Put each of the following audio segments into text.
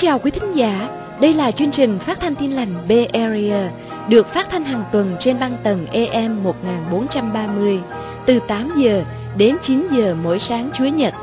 chào quý thính giả, đây là chương trình phát thanh Tin lành Bay Area, được phát thanh hàng tuần trên băng tần AM 1430, từ 8 giờ đến 9 giờ mỗi sáng Chủ nhật.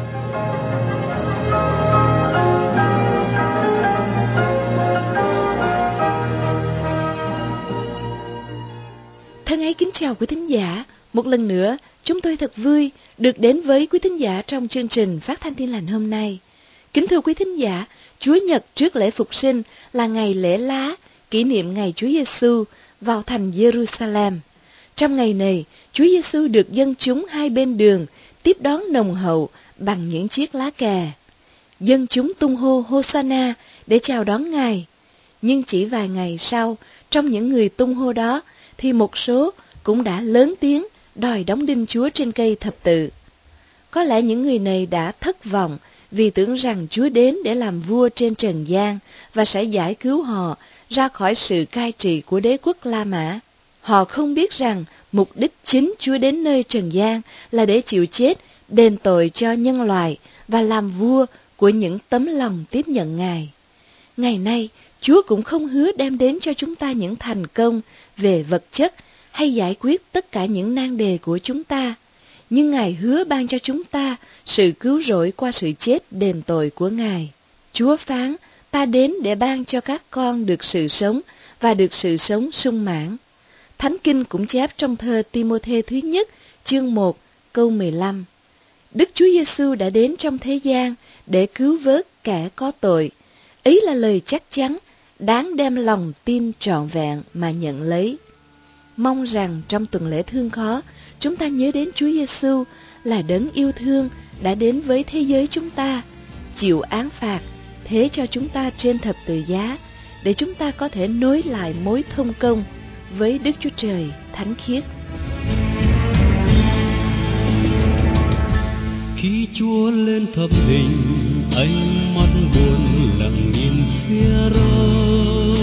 Thân ái kính chào quý thính giả, một lần nữa chúng tôi thật vui được đến với quý thính giả trong chương trình phát thanh Tin lành hôm nay. Kính thưa quý thính giả, Chúa Nhật trước lễ Phục sinh là ngày lễ lá, kỷ niệm ngày Chúa Giêsu vào thành Jerusalem. Trong ngày này, Chúa Giêsu được dân chúng hai bên đường tiếp đón nồng hậu bằng những chiếc lá cờ. Dân chúng tung hô Hosanna để chào đón Ngài. Nhưng chỉ vài ngày sau, trong những người tung hô đó, thì một số cũng đã lớn tiếng đòi đóng đinh Chúa trên cây thập tự. Có lẽ những người này đã thất vọng vì tưởng rằng Chúa đến để làm vua trên trần gian và sẽ giải cứu họ ra khỏi sự cai trị của đế quốc La Mã. Họ không biết rằng mục đích chính Chúa đến nơi trần gian là để chịu chết, đền tội cho nhân loại và làm vua của những tấm lòng tiếp nhận Ngài. Ngày nay, Chúa cũng không hứa đem đến cho chúng ta những thành công về vật chất hay giải quyết tất cả những nan đề của chúng ta. Nhưng Ngài hứa ban cho chúng ta sự cứu rỗi qua sự chết đền tội của Ngài. Chúa phán, ta đến để ban cho các con được sự sống và được sự sống sung mãn. Thánh Kinh cũng chép trong thơ Ti-mô-thê thứ nhất, chương 1, câu 15. Đức Chúa Giêsu đã đến trong thế gian để cứu vớt kẻ có tội. Ấy là lời chắc chắn, đáng đem lòng tin trọn vẹn mà nhận lấy. Mong rằng trong tuần lễ thương khó, chúng ta nhớ đến Chúa Giêsu là đấng yêu thương đã đến với thế giới chúng ta, chịu án phạt, thế cho chúng ta trên thập tự giá, để chúng ta có thể nối lại mối thông công với Đức Chúa Trời thánh khiết. Khi Chúa lên thập hình, ánh mắt buồn lặng nhìn phía Rome.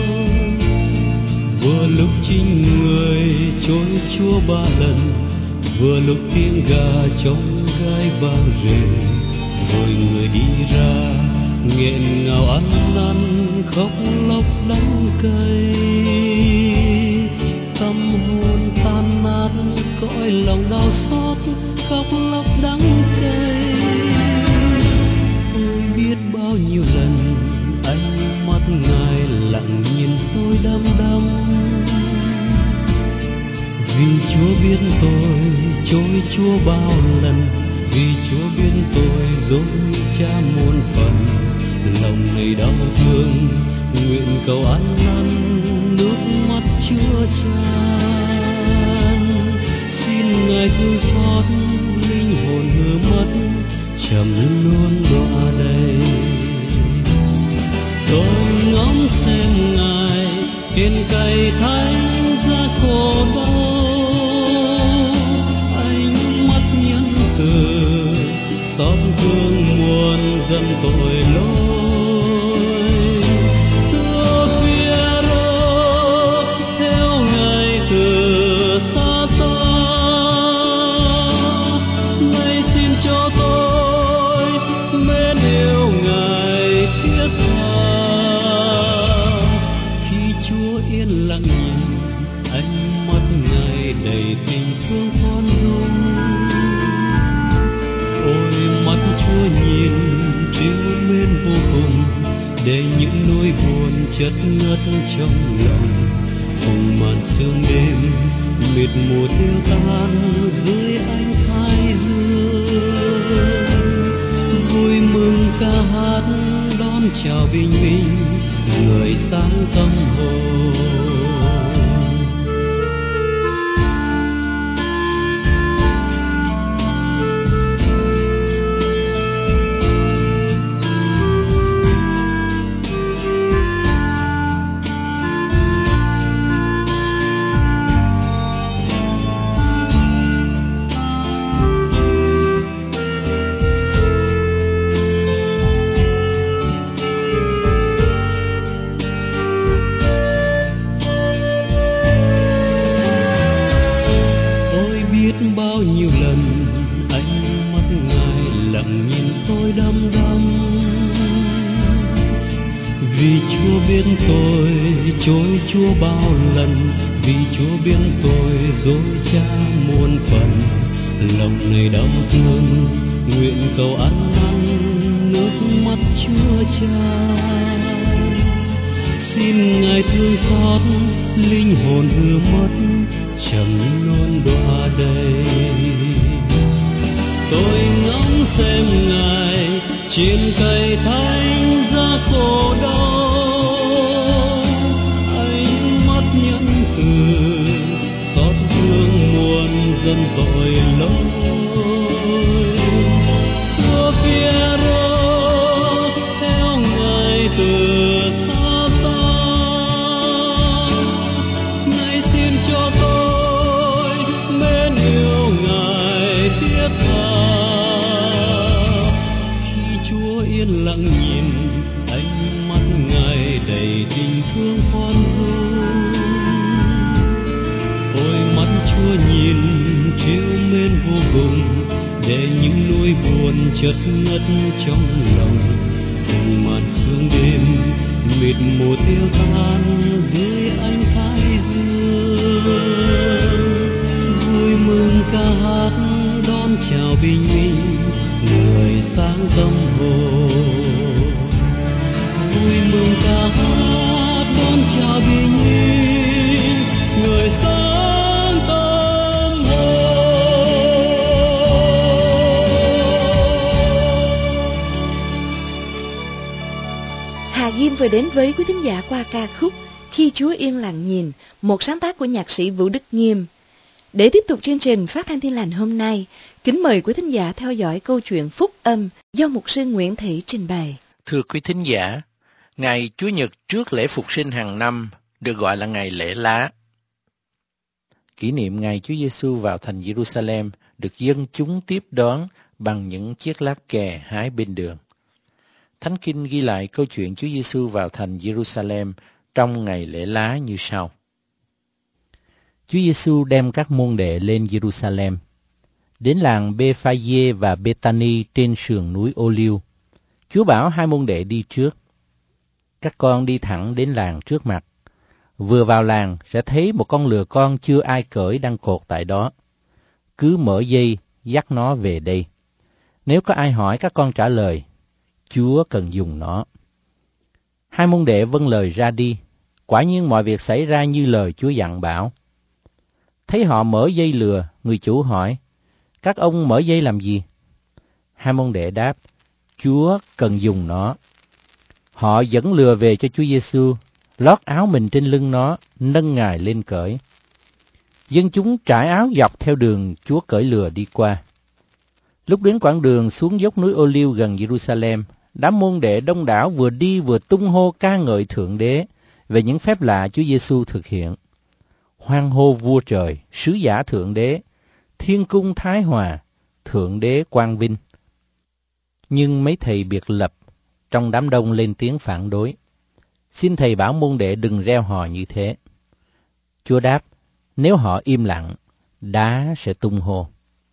Vừa lúc chính người trôi Chúa ba lần, vừa lúc tiếng gà trong gai vang rền, rồi người đi ra nghẹn ngào ăn năn khóc lóc đắng cay. Tâm hồn tan nát cõi lòng đau xót, khóc lóc đắng cay. Tôi biết bao nhiêu lần ánh mắt Ngài lặng nhìn tôi đăm đăm, vì Chúa biết tôi chối Chúa bao lần, vì Chúa biết tôi dối Cha muôn phần. Lòng này đau thương, nguyện cầu ăn năn, nước mắt chữa chan. Xin Ngài thương xót, linh hồn hư mất, trầm luôn đọa đầy. Tôi ngóng xem Ngài hiền cày thánh giá khổ đau, ánh mắt nhân từ xót thương muôn dân tội lỗi. Xưa phía đó theo Ngài từ xa xa, nay xin cho tôi mến yêu Ngài thiết tha. Khi Chúa yên lặng nhìn, ánh mắt Ngài đầy tình thương khoan dung. Ôi mắt Chúa nhìn trìu mến vô cùng, để những nỗi buồn chất ngất trong lòng. Cùng màn sương đêm mịt mù tiêu tan dưới ánh thái dương. Vui mừng ca hát đón chào bình minh, người sáng tâm hồn. Bao nhiêu lần ánh mắt Ngài lặng nhìn tôi đăm đăm, Vì Chúa biết tôi chối Chúa bao lần, vì Chúa biết tôi dối trá muôn phần. Lòng này đau thương, nguyện cầu ăn năn, nước mắt Chúa tràn. Xin Ngài thương xót, linh hồn hư mất, trầm non đọa đầy. Tôi ngóng xem Ngài trên cây thánh giá khổ đau, ánh mắt nhẫn từ xót thương muôn dân tội lỗi. Sophia theo Ngài từ xa xa, Ngài xin cho tôi mến yêu Ngài thiết tha. Khi Chúa yên lặng nhìn, ánh mắt Ngài đầy tình thương khoan dung. Ôi mắt Chúa nhìn trìu mến vô cùng, để những nỗi buồn chợt ngất trong lòng. Từng màn sương đêm mịt mù tiêu tan dưới ánh thái dương. Vui mừng ca hát đón chào bình minh, người sáng tâm hồn. Vui mừng ca hát đón chào bình minh, người sáng tâm hồn. Hà Diêm vừa đến với quý thính giả qua ca khúc Khi Chúa Yên Lặng Nhìn, một sáng tác của nhạc sĩ Vũ Đức Nghiêm. Để tiếp tục chương trình Phát thanh Thiên Lành hôm nay, kính mời quý thính giả theo dõi câu chuyện Phúc Âm do mục sư Nguyễn Thị trình bày. Thưa quý thính giả, ngày Chúa Nhật trước lễ Phục Sinh hàng năm được gọi là ngày lễ lá. Kỷ niệm ngày Chúa Giêsu vào thành Jerusalem được dân chúng tiếp đón bằng những chiếc lá kè hái bên đường. Thánh Kinh ghi lại câu chuyện Chúa Giêsu vào thành Jerusalem trong ngày lễ lá như sau. Chúa Giêsu đem các môn đệ lên Jerusalem, đến làng Bê-pha-giê và Bê-ta-ni trên sườn núi Ô-liêu. Chúa bảo hai môn đệ đi trước. Các con đi thẳng đến làng trước mặt. Vừa vào làng sẽ thấy một con lừa con chưa ai cởi đang cột tại đó. Cứ mở dây dắt nó về đây. Nếu có ai hỏi các con trả lời, Chúa cần dùng nó. Hai môn đệ vâng lời ra đi. Quả nhiên mọi việc xảy ra như lời Chúa dặn bảo. Thấy họ mở dây lừa, người chủ hỏi, các ông mở dây làm gì? Hai môn đệ đáp, Chúa cần dùng nó. Họ dẫn lừa về cho Chúa Giêsu, lót áo mình trên lưng nó, nâng Ngài lên cởi. Dân chúng trải áo dọc theo đường Chúa cởi lừa đi qua. Lúc đến quãng đường xuống dốc núi Ô-liêu gần Jerusalem, đám môn đệ đông đảo vừa đi vừa tung hô ca ngợi Thượng Đế về những phép lạ Chúa Giêsu thực hiện. Hoan hô vua trời, sứ giả Thượng Đế, thiên cung thái hòa, Thượng Đế quang vinh. Nhưng mấy thầy biệt lập trong đám đông lên tiếng phản đối. Xin thầy bảo môn đệ đừng reo hò như thế. Chúa đáp, nếu họ im lặng, đá sẽ tung hô.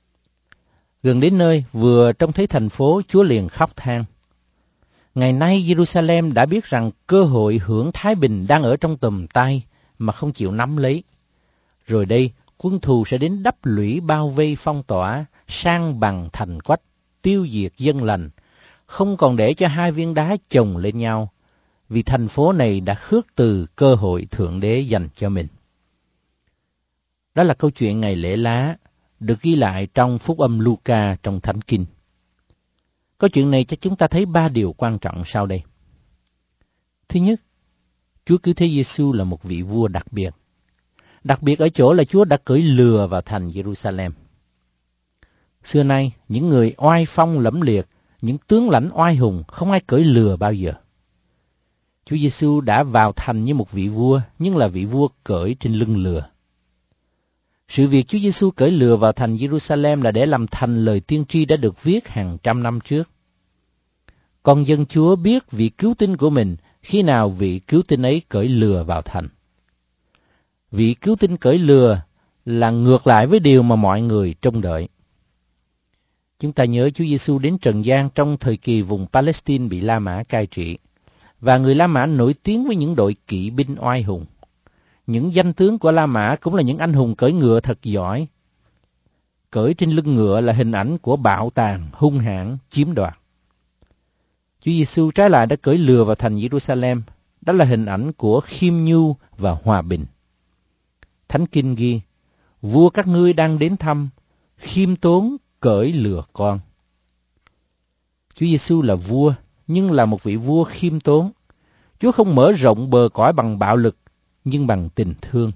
Gần đến nơi, vừa trông thấy thành phố, Chúa liền khóc than. Ngày nay Jerusalem đã biết rằng cơ hội hưởng thái bình đang ở trong tầm tay mà không chịu nắm lấy. Rồi đây, quân thù sẽ đến đắp lũy bao vây phong tỏa, san bằng thành quách, tiêu diệt dân lành, không còn để cho hai viên đá chồng lên nhau, vì thành phố này đã khước từ cơ hội Thượng Đế dành cho mình. Đó là câu chuyện ngày lễ lá, được ghi lại trong Phúc Âm Luca trong Thánh Kinh. Câu chuyện này cho chúng ta thấy 3 điều quan trọng sau đây. Thứ nhất, Chúa Cứu Thế Giêsu là một vị vua đặc biệt. Đặc biệt ở chỗ là Chúa đã cưỡi lừa vào thành Jerusalem. Xưa nay, những người oai phong lẫm liệt, những tướng lãnh oai hùng, không ai cưỡi lừa bao giờ. Chúa Giêsu đã vào thành như một vị vua, nhưng là vị vua cưỡi trên lưng lừa. Sự việc Chúa Giêsu cưỡi lừa vào thành Jerusalem là để làm thành lời tiên tri đã được viết hàng trăm năm trước. Con dân Chúa biết vị cứu tinh của mình khi nào vị cứu tinh ấy cưỡi lừa vào thành. Vị cứu tinh cưỡi lừa là ngược lại với điều mà mọi người trông đợi. Chúng ta nhớ Chúa Giêsu đến trần gian trong thời kỳ vùng Palestine bị La Mã cai trị, Và người La Mã nổi tiếng với những đội kỵ binh oai hùng. Những danh tướng của La Mã cũng là những anh hùng cưỡi ngựa thật giỏi. Cưỡi trên lưng ngựa là hình ảnh của bạo tàn, hung hãn, chiếm đoạt. Chúa Giêsu trái lại đã cưỡi lừa vào thành Jerusalem. Đó là hình ảnh của khiêm nhu và hòa bình. Thánh Kinh ghi, vua các ngươi đang đến thăm, khiêm tốn cưỡi lừa con. Chúa Giêsu là vua, nhưng là một vị vua khiêm tốn. Chúa không mở rộng bờ cõi bằng bạo lực, nhưng bằng tình thương.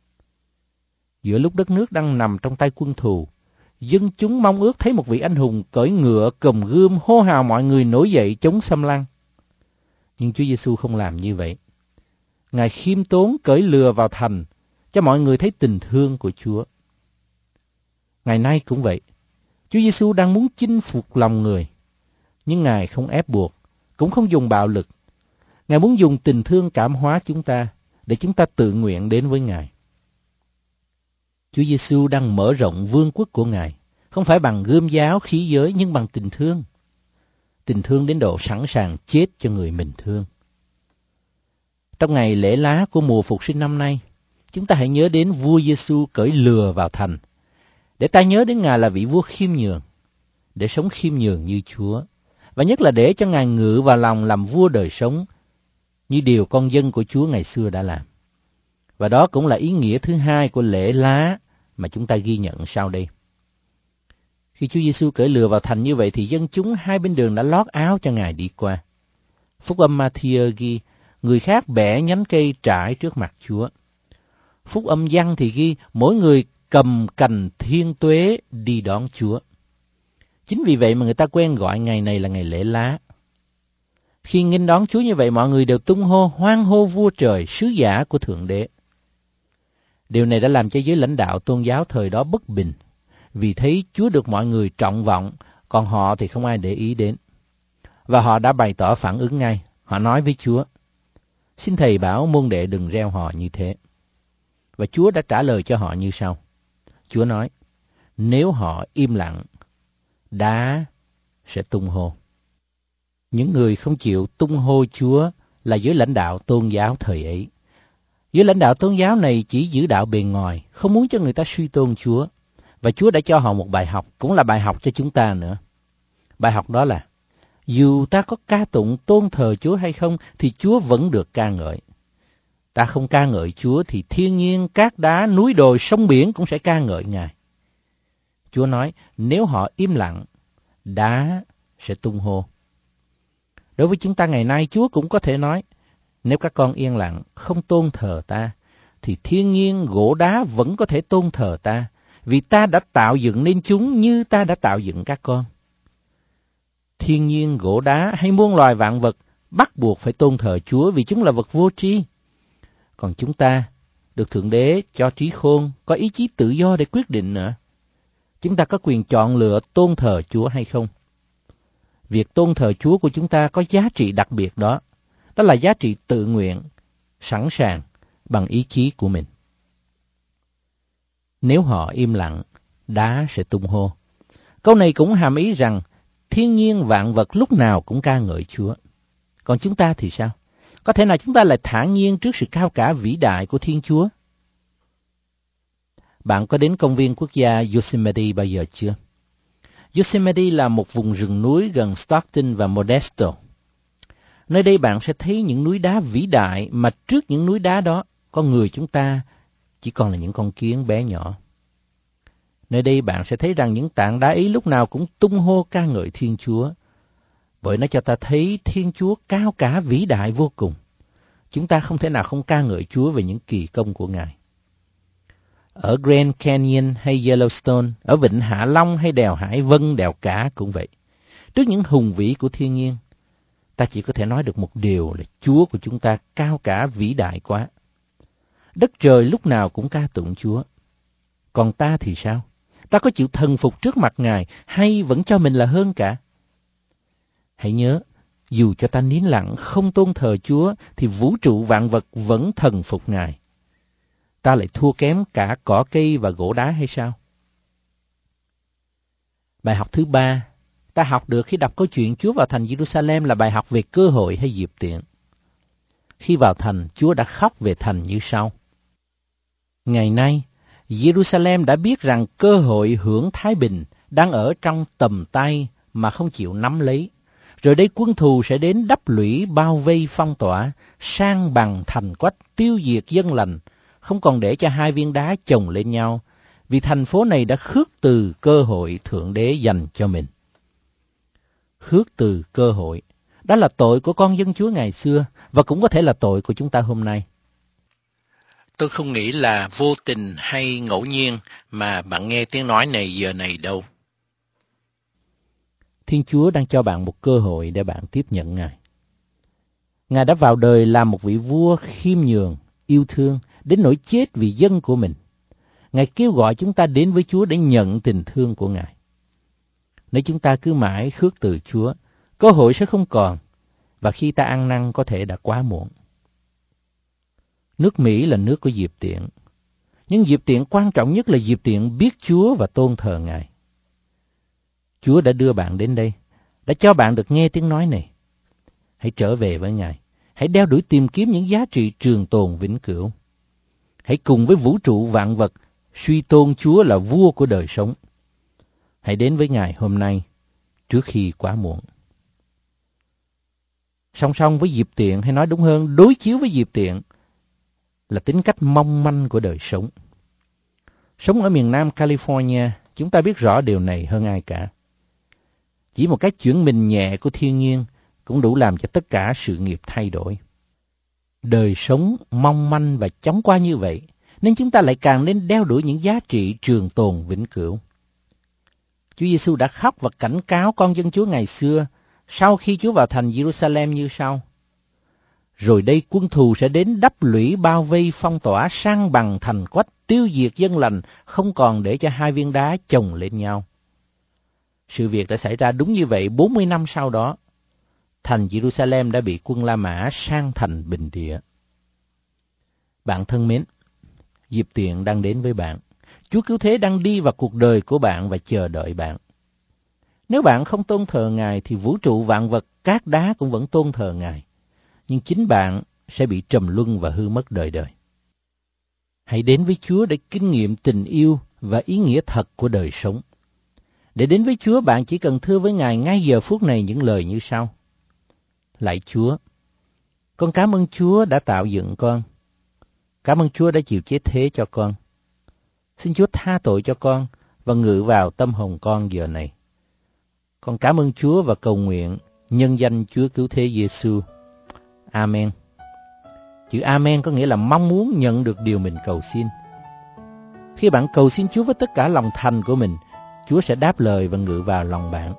Giữa lúc đất nước đang nằm trong tay quân thù, dân chúng mong ước thấy một vị anh hùng cưỡi ngựa cầm gươm hô hào mọi người nổi dậy chống xâm lăng. Nhưng Chúa Giêsu không làm như vậy. Ngài khiêm tốn cưỡi lừa vào thành, cho mọi người thấy tình thương của Chúa. Ngày nay cũng vậy. Chúa Giêsu đang muốn chinh phục lòng người, nhưng Ngài không ép buộc, cũng không dùng bạo lực. Ngài muốn dùng tình thương cảm hóa chúng ta, để chúng ta tự nguyện đến với Ngài. Chúa Giêsu đang mở rộng vương quốc của Ngài, không phải bằng gươm giáo khí giới, nhưng bằng tình thương. Tình thương đến độ sẵn sàng chết cho người mình thương. Trong ngày lễ lá của mùa Phục sinh năm nay, chúng ta hãy nhớ đến vua Giêsu cưỡi lừa vào thành, để ta nhớ đến Ngài là vị vua khiêm nhường, để sống khiêm nhường như Chúa, và nhất là để cho Ngài ngự vào lòng làm vua đời sống, như điều con dân của Chúa ngày xưa đã làm. Và đó cũng là ý nghĩa thứ hai của lễ lá mà chúng ta ghi nhận sau đây. Khi Chúa Giêsu cưỡi lừa vào thành như vậy thì dân chúng hai bên đường đã lót áo cho Ngài đi qua. Phúc âm Ma-thi-ơ ghi, người khác bẻ nhánh cây trải trước mặt Chúa. Phúc âm Giăng thì ghi, mỗi người cầm cành thiên tuế đi đón Chúa. Chính vì vậy mà người ta quen gọi ngày này là ngày lễ lá. Khi nghênh đón Chúa như vậy, mọi người đều tung hô, hoan hô vua trời, sứ giả của Thượng Đế. Điều này đã làm cho giới lãnh đạo tôn giáo thời đó bất bình, vì thấy Chúa được mọi người trọng vọng, còn họ thì không ai để ý đến. Và họ đã bày tỏ phản ứng ngay. Họ nói với Chúa, xin Thầy bảo môn đệ đừng reo hò như thế. Và Chúa đã trả lời cho họ như sau. Chúa nói, nếu họ im lặng, đá sẽ tung hô. Những người không chịu tung hô Chúa là giới lãnh đạo tôn giáo thời ấy. Giới lãnh đạo tôn giáo này chỉ giữ đạo bề ngoài, không muốn cho người ta suy tôn Chúa. Và Chúa đã cho họ một bài học, cũng là bài học cho chúng ta nữa. Bài học đó là, dù ta có ca tụng tôn thờ Chúa hay không, thì Chúa vẫn được ca ngợi. Ta không ca ngợi Chúa thì thiên nhiên, cát đá, núi đồi, sông biển cũng sẽ ca ngợi Ngài. Chúa nói, nếu họ im lặng, đá sẽ tung hô. Đối với chúng ta ngày nay, Chúa cũng có thể nói, nếu các con yên lặng, không tôn thờ ta, thì thiên nhiên, gỗ đá vẫn có thể tôn thờ ta, vì ta đã tạo dựng nên chúng như ta đã tạo dựng các con. Thiên nhiên, gỗ đá hay muôn loài vạn vật bắt buộc phải tôn thờ Chúa vì chúng là vật vô tri. Còn chúng ta được Thượng Đế cho trí khôn, có ý chí tự do để quyết định nữa. Chúng ta có quyền chọn lựa tôn thờ Chúa hay không. Việc tôn thờ Chúa của chúng ta có giá trị đặc biệt đó. Đó là giá trị tự nguyện, sẵn sàng, bằng ý chí của mình. Nếu họ im lặng, đá sẽ tung hô. Câu này cũng hàm ý rằng thiên nhiên vạn vật lúc nào cũng ca ngợi Chúa. Còn chúng ta thì sao? Có thể nào chúng ta lại thản nhiên trước sự cao cả vĩ đại của Thiên Chúa? Bạn có đến công viên quốc gia Yosemite bao giờ chưa? Yosemite là một vùng rừng núi gần Stockton và Modesto. Nơi đây bạn sẽ thấy những núi đá vĩ đại mà trước những núi đá đó, con người chúng ta chỉ còn là những con kiến bé nhỏ. Nơi đây bạn sẽ thấy rằng những tảng đá ấy lúc nào cũng tung hô ca ngợi Thiên Chúa, bởi nó cho ta thấy Thiên Chúa cao cả vĩ đại vô cùng. Chúng ta không thể nào không ca ngợi Chúa về những kỳ công của Ngài. Ở Grand Canyon hay Yellowstone, ở Vịnh Hạ Long hay đèo Hải Vân, đèo Cả cũng vậy. Trước những hùng vĩ của thiên nhiên, ta chỉ có thể nói được một điều là Chúa của chúng ta cao cả vĩ đại quá. Đất trời lúc nào cũng ca tụng Chúa. Còn ta thì sao? Ta có chịu thần phục trước mặt Ngài hay vẫn cho mình là hơn cả? Hãy nhớ, dù cho ta nín lặng không tôn thờ Chúa thì vũ trụ vạn vật vẫn thần phục Ngài. Ta lại thua kém cả cỏ cây và gỗ đá hay sao? Bài học thứ ba ta học được khi đọc câu chuyện Chúa vào thành Jerusalem là bài học về cơ hội hay dịp tiện. Khi vào thành, Chúa đã khóc về thành như sau. Ngày nay, Jerusalem đã biết rằng cơ hội hưởng thái bình đang ở trong tầm tay mà không chịu nắm lấy. Rồi đây quân thù sẽ đến đắp lũy bao vây phong tỏa, san bằng thành quách, tiêu diệt dân lành, không còn để cho hai viên đá chồng lên nhau, vì thành phố này đã khước từ cơ hội Thượng Đế dành cho mình. Khước từ cơ hội, đó là tội của con dân Chúa ngày xưa, và cũng có thể là tội của chúng ta hôm nay. Tôi không nghĩ là vô tình hay ngẫu nhiên mà bạn nghe tiếng nói này giờ này đâu. Thiên Chúa đang cho bạn một cơ hội để bạn tiếp nhận Ngài. Ngài đã vào đời làm một vị vua khiêm nhường, yêu thương, đến nỗi chết vì dân của mình. Ngài kêu gọi chúng ta đến với Chúa để nhận tình thương của Ngài. Nếu chúng ta cứ mãi khước từ Chúa, cơ hội sẽ không còn, và khi ta ăn năn có thể đã quá muộn. Nước Mỹ là nước của dịp tiện, nhưng dịp tiện quan trọng nhất là dịp tiện biết Chúa và tôn thờ Ngài. Chúa đã đưa bạn đến đây, đã cho bạn được nghe tiếng nói này. Hãy trở về với Ngài, hãy đeo đuổi tìm kiếm những giá trị trường tồn vĩnh cửu. Hãy cùng với vũ trụ vạn vật suy tôn Chúa là vua của đời sống. Hãy đến với Ngài hôm nay, trước khi quá muộn. Song song với dịp tiện, hay nói đúng hơn, đối chiếu với dịp tiện, là tính cách mong manh của đời sống. Sống ở miền Nam California, chúng ta biết rõ điều này hơn ai cả. Chỉ một cái chuyển mình nhẹ của thiên nhiên cũng đủ làm cho tất cả sự nghiệp thay đổi. Đời sống mong manh và chóng qua như vậy, nên chúng ta lại càng nên đeo đuổi những giá trị trường tồn vĩnh cửu. Chúa Giêsu đã khóc và cảnh cáo con dân Chúa ngày xưa sau khi Chúa vào thành Jerusalem như sau. Rồi đây quân thù sẽ đến đắp lũy bao vây phong tỏa, san bằng thành quách, tiêu diệt dân lành, không còn để cho hai viên đá chồng lên nhau. Sự việc đã xảy ra đúng như vậy 40 năm sau đó. Thành Jerusalem đã bị quân La Mã san thành bình địa. Bạn thân mến, dịp tiện đang đến với bạn. Chúa Cứu Thế đang đi vào cuộc đời của bạn và chờ đợi bạn. Nếu bạn không tôn thờ Ngài thì vũ trụ vạn vật, cát đá cũng vẫn tôn thờ Ngài. Nhưng chính bạn sẽ bị trầm luân và hư mất đời đời. Hãy đến với Chúa để kinh nghiệm tình yêu và ý nghĩa thật của đời sống. Để đến với Chúa, bạn chỉ cần thưa với Ngài ngay giờ phút này những lời như sau. Lạy Chúa, con cảm ơn Chúa đã tạo dựng con. Cảm ơn Chúa đã chịu chết thế cho con. Xin Chúa tha tội cho con và ngự vào tâm hồn con giờ này. Con cảm ơn Chúa và cầu nguyện nhân danh Chúa Cứu Thế Giêsu. Amen. Chữ Amen có nghĩa là mong muốn nhận được điều mình cầu xin. Khi bạn cầu xin Chúa với tất cả lòng thành của mình, Chúa sẽ đáp lời và ngự vào lòng bạn.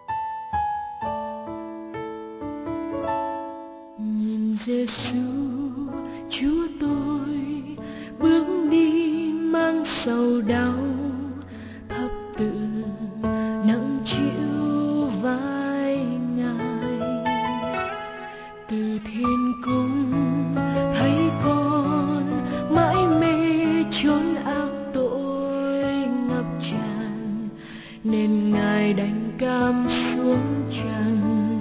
Nhìn Giêsu, Chúa tôi bước đi mang sầu đau, thập tự nặng chịu vai Ngài. Từ thiên cung thấy con mãi mê chốn ác tội ngập tràn, nên Ngài đành cam xuống trần.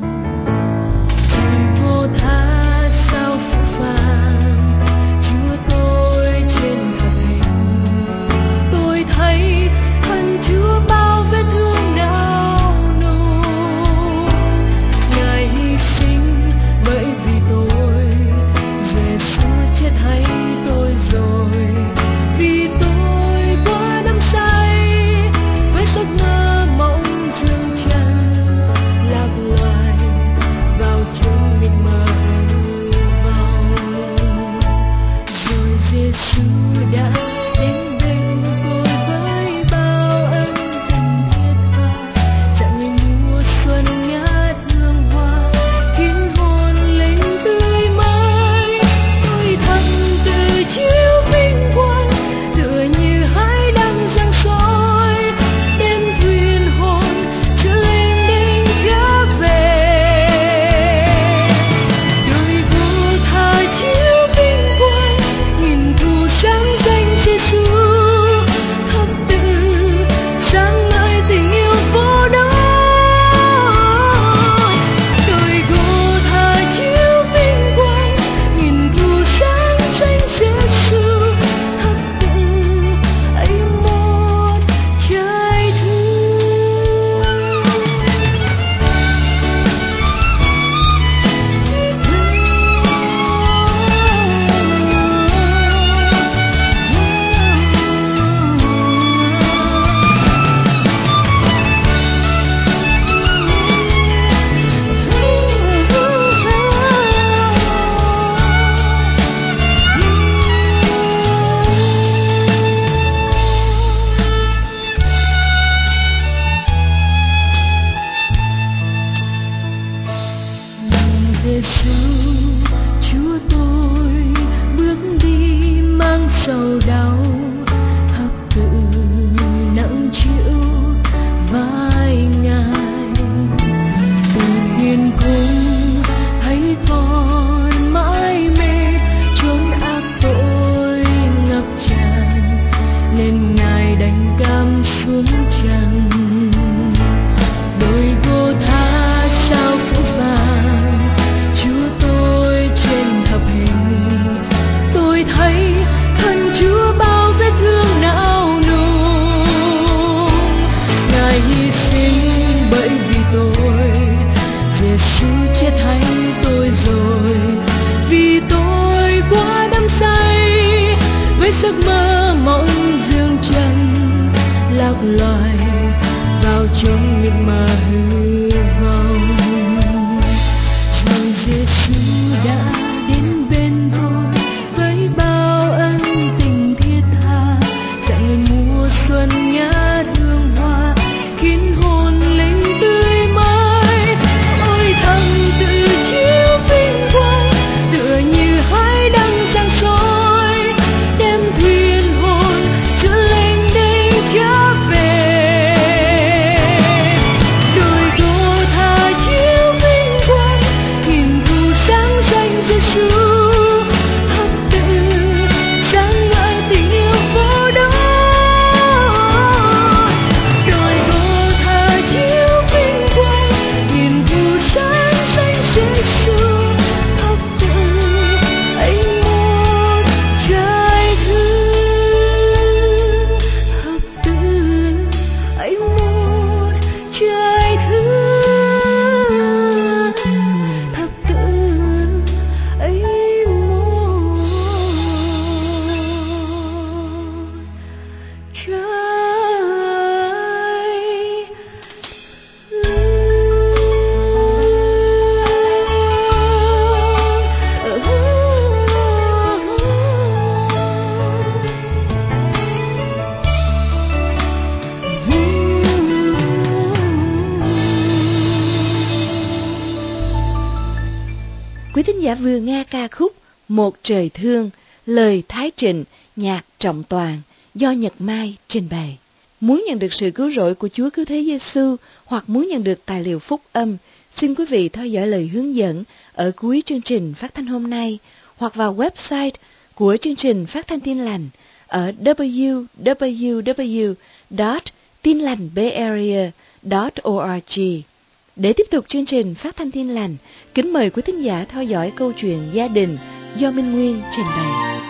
Tình vô tha sao phũ phàng, Chúa tôi trên thập hình. Tôi thấy thân Chúa bao vết thương đau nung. Ngài hy sinh bởi vì tôi, Giêsu chết thay tôi rồi. Vì tôi quá đắm say với giấc mơ mộng dương trần lạc loài. Giêsu, Chúa tôi bước đi mang sầu đau, thập tự nặng chịu vai Ngài. Từ thiên cung thấy con mãi mê chốn ác tội ngập tràn, nên Ngài đành cam xuống trần. Đôi Gô-tha sao phũ vàng, Chúa tôi trên thập hình. Tôi thấy thân Chúa bao vết thương não nùng. Ngài hy sinh bởi vì tôi, Giêsu chết thay tôi rồi. Vì tôi quá đắm say với giấc mơ mộng dương trần, lạc loài vào chốn mịt mờ hư vọng. Rồi Giêsu đã đến bên tôi với bao ân tình thiết tha, dạng người mùa xuân ngát hương hoa khiến hồn linh tươi mới. Ôi thầm tự chiếu vinh quang tựa như hai đăng sáng soi, đem thuyền hồn chữa lênh đênh trở về. Đôi Gô-tha chiếu vinh quang nghìn thu sáng danh Giêsu, thập tự sáng ngời tình yêu vô đối. Đôi Gô-tha chiếu vinh quang nghìn thu sáng danh Giêsu, thập tự ấy một trái thương, thập tự ấy một trái thương, thập tự ấy một trái Quý thính giả vừa nghe ca khúc Một Trời Thương, lời Thái Trịnh, nhạc Trọng Toàn do Nhật Mai trình bày. Muốn nhận được sự cứu rỗi của Chúa Cứu Thế Giêsu hoặc muốn nhận được tài liệu phúc âm, xin quý vị theo dõi lời hướng dẫn ở cuối chương trình phát thanh hôm nay hoặc vào website của chương trình Phát thanh Tin Lành ở www.tinlành.org. Để tiếp tục chương trình Phát thanh Tin Lành, kính mời quý thính giả theo dõi câu chuyện gia đình do Minh Nguyên trình bày.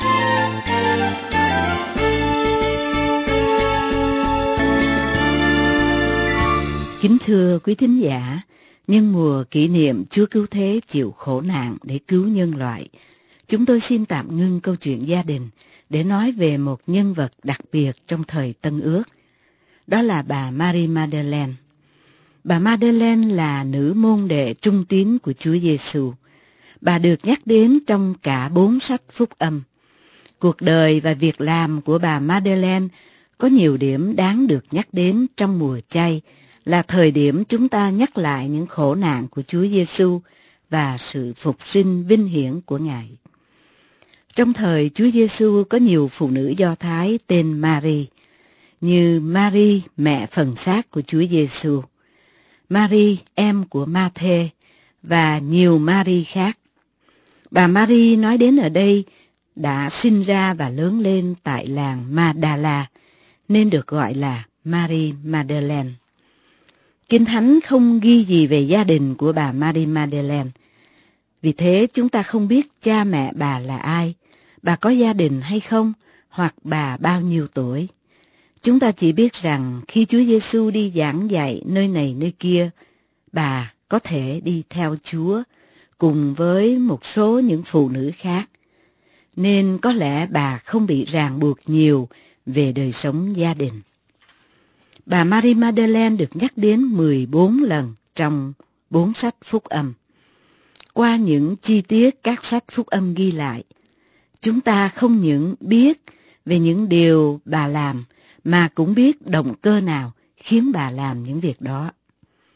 Kính thưa quý thính giả, nhân mùa kỷ niệm Chúa Cứu Thế chịu khổ nạn để cứu nhân loại, chúng tôi xin tạm ngưng câu chuyện gia đình để nói về một nhân vật đặc biệt trong thời Tân Ước. Đó là bà Mary Magdalene. Bà Magdalene là nữ môn đệ trung tín của Chúa Giêsu. Bà được nhắc đến trong cả 4 sách phúc âm. Cuộc đời và việc làm của bà Magdalene có nhiều điểm đáng được nhắc đến trong mùa chay, là thời điểm chúng ta nhắc lại những khổ nạn của Chúa Giêsu và sự phục sinh vinh hiển của Ngài. Trong thời Chúa Giêsu có nhiều phụ nữ Do Thái tên Mary, như Mary mẹ phần xác của Chúa Giêsu, Mary em của Ma-thê và nhiều Mary khác. Bà Mary nói đến ở đây đã sinh ra và lớn lên tại làng Magdala nên được gọi là Mary Magdalene. Kinh Thánh không ghi gì về gia đình của bà Mary Magdalene. Vì thế chúng ta không biết cha mẹ bà là ai, bà có gia đình hay không, hoặc bà bao nhiêu tuổi. Chúng ta chỉ biết rằng khi Chúa Giêsu đi giảng dạy nơi này nơi kia, bà có thể đi theo Chúa cùng với một số những phụ nữ khác, nên có lẽ bà không bị ràng buộc nhiều về đời sống gia đình. Bà Mary Magdalene được nhắc đến 14 lần trong 4 sách phúc âm. Qua những chi tiết các sách phúc âm ghi lại, chúng ta không những biết về những điều bà làm, mà cũng biết động cơ nào khiến bà làm những việc đó.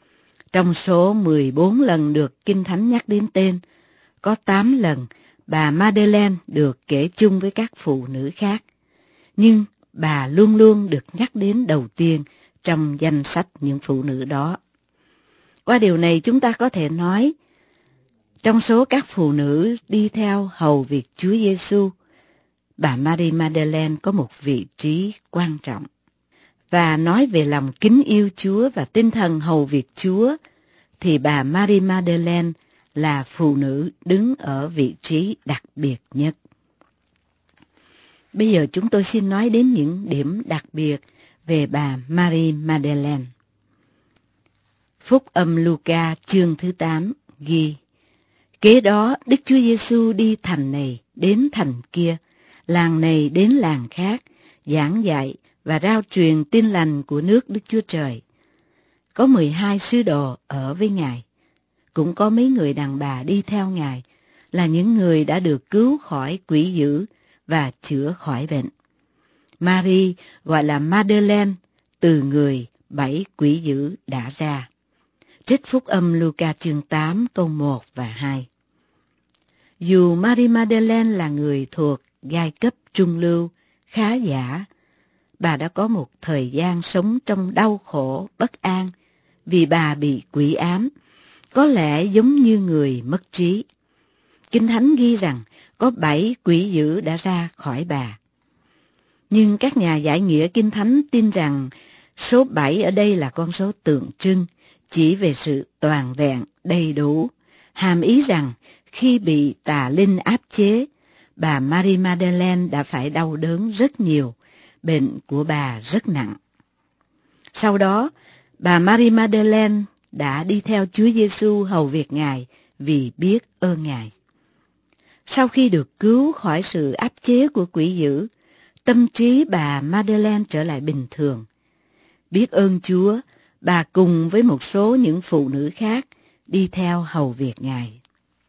Trong số 14 lần được Kinh Thánh nhắc đến tên, có 8 lần bà Madeleine được kể chung với các phụ nữ khác, nhưng bà luôn luôn được nhắc đến đầu tiên trong danh sách những phụ nữ đó. Qua điều này chúng ta có thể nói, trong số các phụ nữ đi theo hầu việc Chúa Giêsu, bà Marie Madeleine có một vị trí quan trọng. Và nói về lòng kính yêu Chúa và tinh thần hầu việc Chúa, thì bà Marie Madeleine là phụ nữ đứng ở vị trí đặc biệt nhất. Bây giờ chúng tôi xin nói đến những điểm đặc biệt về bà Marie Madeleine. Phúc âm Luca chương thứ 8 ghi: Kế đó Đức Chúa Giêsu đi thành này đến thành kia, làng này đến làng khác, giảng dạy và rao truyền tin lành của nước Đức Chúa Trời. Có 12 sứ đồ ở với Ngài, cũng có mấy người đàn bà đi theo Ngài, là những người đã được cứu khỏi quỷ dữ và chữa khỏi bệnh. Marie gọi là Madeleine, từ người 7 quỷ dữ đã ra. Trích Phúc âm Luca chương 8 câu 1 và 2. Dù Marie Madeleine là người thuộc giai cấp trung lưu, khá giả, bà đã có một thời gian sống trong đau khổ, bất an, vì bà bị quỷ ám, có lẽ giống như người mất trí. Kinh Thánh ghi rằng có 7 quỷ dữ đã ra khỏi bà. Nhưng các nhà giải nghĩa Kinh Thánh tin rằng số 7 ở đây là con số tượng trưng, chỉ về sự toàn vẹn, đầy đủ, hàm ý rằng khi bị tà linh áp chế, bà Marie Madeleine đã phải đau đớn rất nhiều, bệnh của bà rất nặng. Sau đó, bà Marie Madeleine đã đi theo Chúa Giêsu hầu việc Ngài vì biết ơn Ngài. Sau khi được cứu khỏi sự áp chế của quỷ dữ, tâm trí bà Madeleine trở lại bình thường. Biết ơn Chúa, bà cùng với một số những phụ nữ khác đi theo hầu việc Ngài.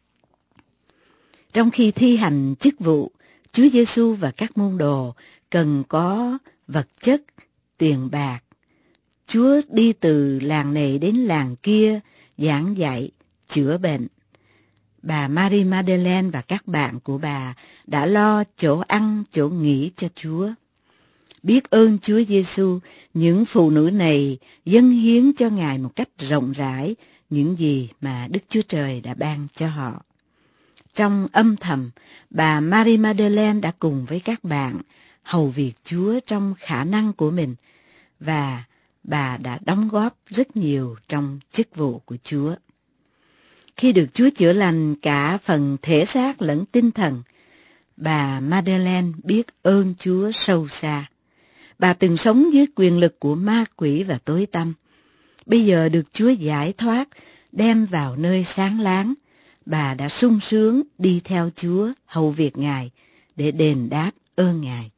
Trong khi thi hành chức vụ, Chúa Giêsu và các môn đồ cần có vật chất, tiền bạc. Chúa đi từ làng này đến làng kia, giảng dạy, chữa bệnh. Bà Marie Madeleine và các bạn của bà đã lo chỗ ăn, chỗ nghỉ cho Chúa. Biết ơn Chúa Giêsu, những phụ nữ này dâng hiến cho Ngài một cách rộng rãi những gì mà Đức Chúa Trời đã ban cho họ. Trong âm thầm, bà Marie Madeleine đã cùng với các bạn hầu việc Chúa trong khả năng của mình, và bà đã đóng góp rất nhiều trong chức vụ của Chúa. Khi được Chúa chữa lành cả phần thể xác lẫn tinh thần, bà Madeleine biết ơn Chúa sâu xa. Bà từng sống dưới quyền lực của ma quỷ và tối tăm. Bây giờ được Chúa giải thoát, đem vào nơi sáng láng, bà đã sung sướng đi theo Chúa hầu việc Ngài để đền đáp ơn Ngài.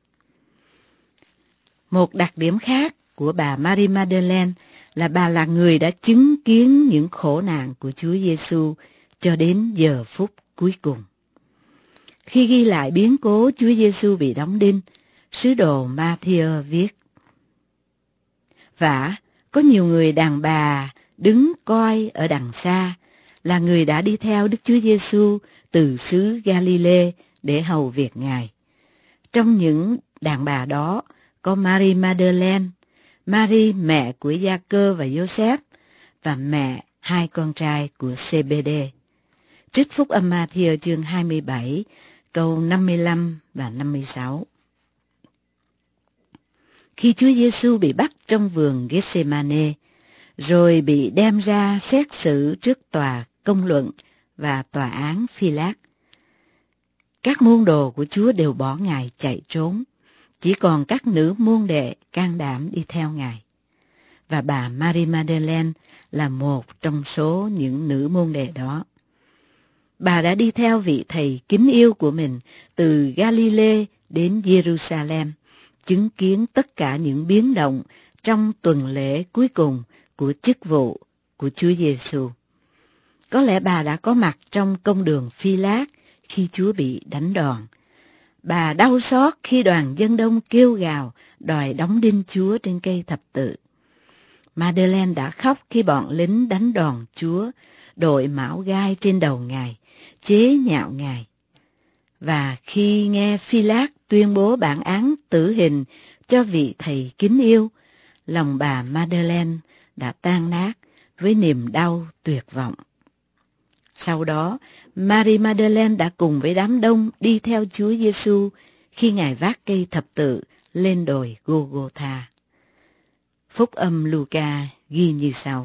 Một đặc điểm khác của bà Marie Madeleine là bà là người đã chứng kiến những khổ nạn của Chúa Giêsu cho đến giờ phút cuối cùng. Khi ghi lại biến cố Chúa Giêsu bị đóng đinh, sứ đồ Ma-thi-ơ viết: Vả, có nhiều người đàn bà đứng coi ở đằng xa, là người đã đi theo Đức Chúa Giêsu từ xứ Ga-li-lê để hầu việc Ngài. Trong những đàn bà đó có Marie Madeleine, Marie mẹ của Gia-cơ và Giô-xép, và mẹ hai con trai của Zê-bê-đê. Trích Phúc âm Ma-thi-ơ chương 27, câu 55 và 56. Khi Chúa Giêsu bị bắt trong vườn Gethsemane, rồi bị đem ra xét xử trước tòa công luận và tòa án Phi-lát, các môn đồ của Chúa đều bỏ Ngài chạy trốn, chỉ còn các nữ môn đệ can đảm đi theo Ngài. Và bà Marie Madeleine là một trong số những nữ môn đệ đó. Bà đã đi theo vị thầy kính yêu của mình từ Ga-li-lê đến Giê-ru-sa-lem, chứng kiến tất cả những biến động trong tuần lễ cuối cùng của chức vụ của Chúa Giêsu. Có lẽ bà đã có mặt trong công đường Phi-lát khi Chúa bị đánh đòn. Bà đau xót khi đoàn dân đông kêu gào đòi đóng đinh Chúa trên cây thập tự. Madeleine đã khóc khi bọn lính đánh đòn Chúa, đội mão gai trên đầu Ngài, chế nhạo Ngài. Và khi nghe Phi-lát tuyên bố bản án tử hình cho vị thầy kính yêu, lòng bà Madeleine đã tan nát với niềm đau tuyệt vọng. Sau đó, Marie Madeleine đã cùng với đám đông đi theo Chúa Giêsu khi Ngài vác cây thập tự lên đồi Gô-gô-tha. Phúc âm Luca ghi như sau: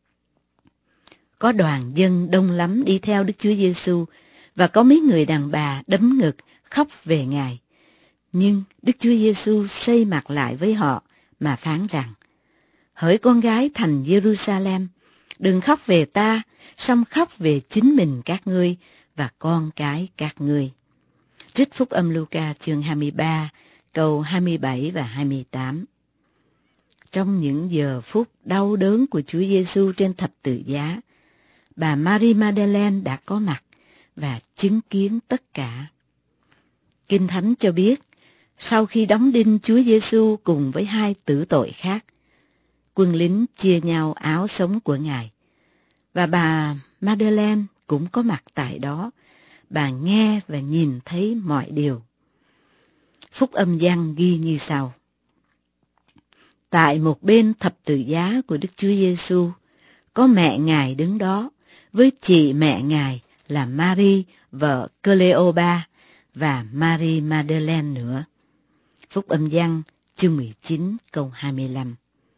Có đoàn dân đông lắm đi theo Đức Chúa Giêsu, và có mấy người đàn bà đấm ngực khóc về Ngài. Nhưng Đức Chúa Giêsu xây mặt lại với họ mà phán rằng: Hỡi con gái thành Giê-ru-sa-lem, đừng khóc về ta, song khóc về chính mình các ngươi và con cái các ngươi. Trích Phúc âm Luca chương 23, câu 27 và 28. Trong những giờ phút đau đớn của Chúa Giêsu trên thập tự giá, bà Marie Madeleine đã có mặt và chứng kiến tất cả. Kinh Thánh cho biết, sau khi đóng đinh Chúa Giêsu cùng với hai tử tội khác, quân lính chia nhau áo sống của Ngài, và bà Madeleine cũng có mặt tại đó. Bà nghe và nhìn thấy mọi điều. Phúc âm Giăng ghi như sau: Tại một bên thập tự giá của Đức Chúa Giêsu, có mẹ Ngài đứng đó, với chị mẹ Ngài là Marie, vợ Cleopa, và Marie Madeleine nữa. Phúc âm Giăng chương 19 câu 25.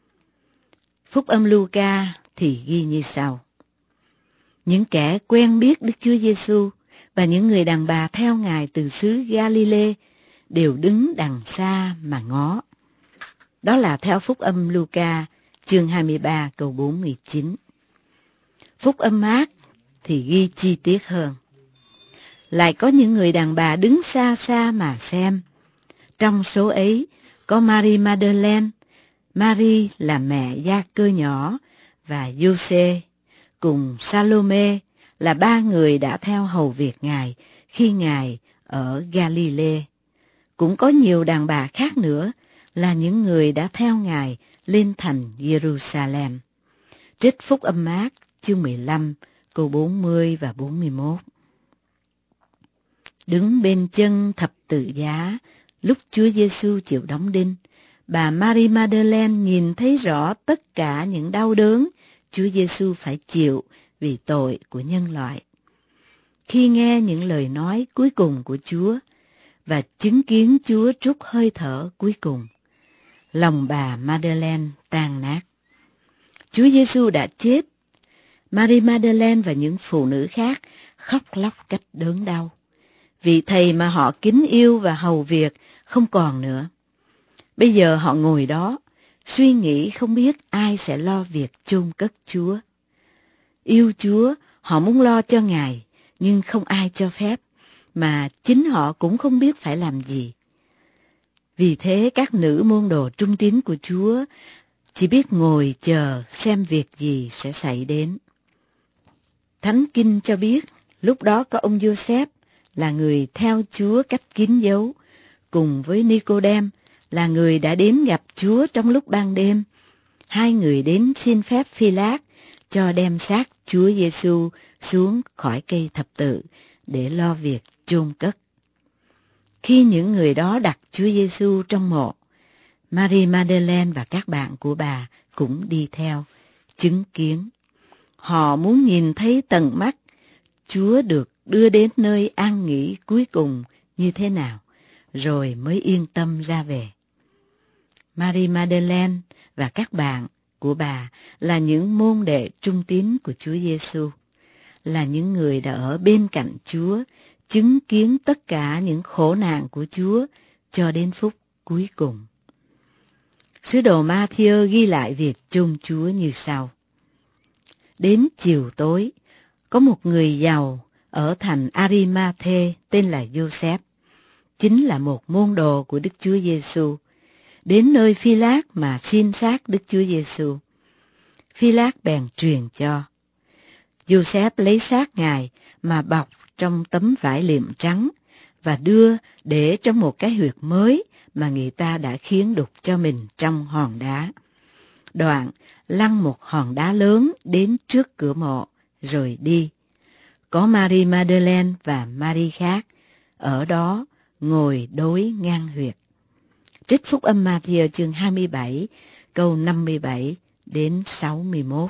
Phúc âm Luca thì ghi như sau: Những kẻ quen biết Đức Chúa Giêsu và những người đàn bà theo Ngài từ xứ Galilee đều đứng đằng xa mà ngó. Đó là theo Phúc âm Luca chương 23 câu 49. Phúc âm Mác thì ghi chi tiết hơn. Lại có những người đàn bà đứng xa xa mà xem. Trong số ấy có Marie Madeleine, Marie là mẹ Gia-cơ nhỏ, và Giuse cùng Salome là ba người đã theo hầu việc Ngài khi Ngài ở Galilee. Cũng có nhiều đàn bà khác nữa là những người đã theo Ngài lên thành Jerusalem. Trích Phúc âm Mác chương 15 câu 40 và 41. Đứng bên chân thập tự giá lúc Chúa Giêsu chịu đóng đinh, bà Marie Madeleine nhìn thấy rõ tất cả những đau đớn Chúa Giêsu phải chịu vì tội của nhân loại. Khi nghe những lời nói cuối cùng của Chúa và chứng kiến Chúa trút hơi thở cuối cùng, lòng bà Madeleine tan nát. Chúa Giêsu đã chết. Marie Madeleine và những phụ nữ khác khóc lóc cách đớn đau. Vị thầy mà họ kính yêu và hầu việc không còn nữa. Bây giờ họ ngồi đó, suy nghĩ không biết ai sẽ lo việc chôn cất Chúa. Yêu Chúa, họ muốn lo cho Ngài, nhưng không ai cho phép, mà chính họ cũng không biết phải làm gì. Vì thế các nữ môn đồ trung tín của Chúa chỉ biết ngồi chờ xem việc gì sẽ xảy đến. Thánh Kinh cho biết, lúc đó có ông Giô-xép là người theo Chúa cách kín dấu, cùng với Ni-cô-đem là người đã đến gặp Chúa trong lúc ban đêm. Hai người đến xin phép Phi-lát cho đem xác Chúa Giêsu xuống khỏi cây thập tự để lo việc chôn cất. Khi những người đó đặt Chúa Giêsu trong mộ, Marie Madeleine và các bạn của bà cũng đi theo, chứng kiến. Họ muốn nhìn thấy tận mắt Chúa được đưa đến nơi an nghỉ cuối cùng như thế nào, rồi mới yên tâm ra về. Marie Madeleine và các bạn của bà là những môn đệ trung tín của Chúa Giêsu, là những người đã ở bên cạnh Chúa, chứng kiến tất cả những khổ nạn của Chúa cho đến phút cuối cùng. Sứ đồ Ma-thi-ơ ghi lại việc chôn Chúa như sau: Đến chiều tối, có một người giàu ở thành Ari-ma-thê tên là Giô-xép, chính là một môn đồ của Đức Chúa Giêsu, đến nơi Phi-lát mà xin xác Đức Chúa Giêsu. Phi-lát bèn truyền cho. Giô-xép lấy xác Ngài mà bọc trong tấm vải liệm trắng và đưa để trong một cái huyệt mới mà người ta đã khiến đục cho mình trong hòn đá. Đoạn lăn một hòn đá lớn đến trước cửa mộ, rồi đi. Có Mary Magdalene và Mary khác ở đó ngồi đối ngang huyệt. Trích Phúc Âm Ma-thi-ơ chương 27, câu 57 đến 61.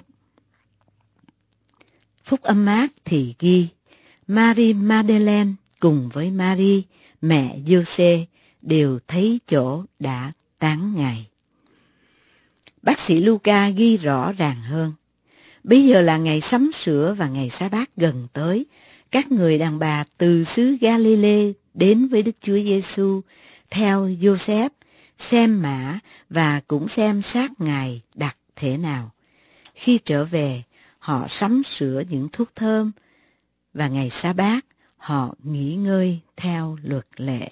Phúc Âm Mác thì ghi, Mary Magdalene cùng với Mary, mẹ Giô-xê, đều thấy chỗ đã táng Ngài. Bác sĩ Luca ghi rõ ràng hơn. Bây giờ là ngày sắm sửa và ngày sa bát gần tới. Các người đàn bà từ xứ Ga-li-lê đến với Đức Chúa Giêsu theo Giô-xép, xem mả và cũng xem xác Ngài đặt thế nào. Khi trở về, họ sắm sửa những thuốc thơm và ngày sa bát họ nghỉ ngơi theo luật lệ.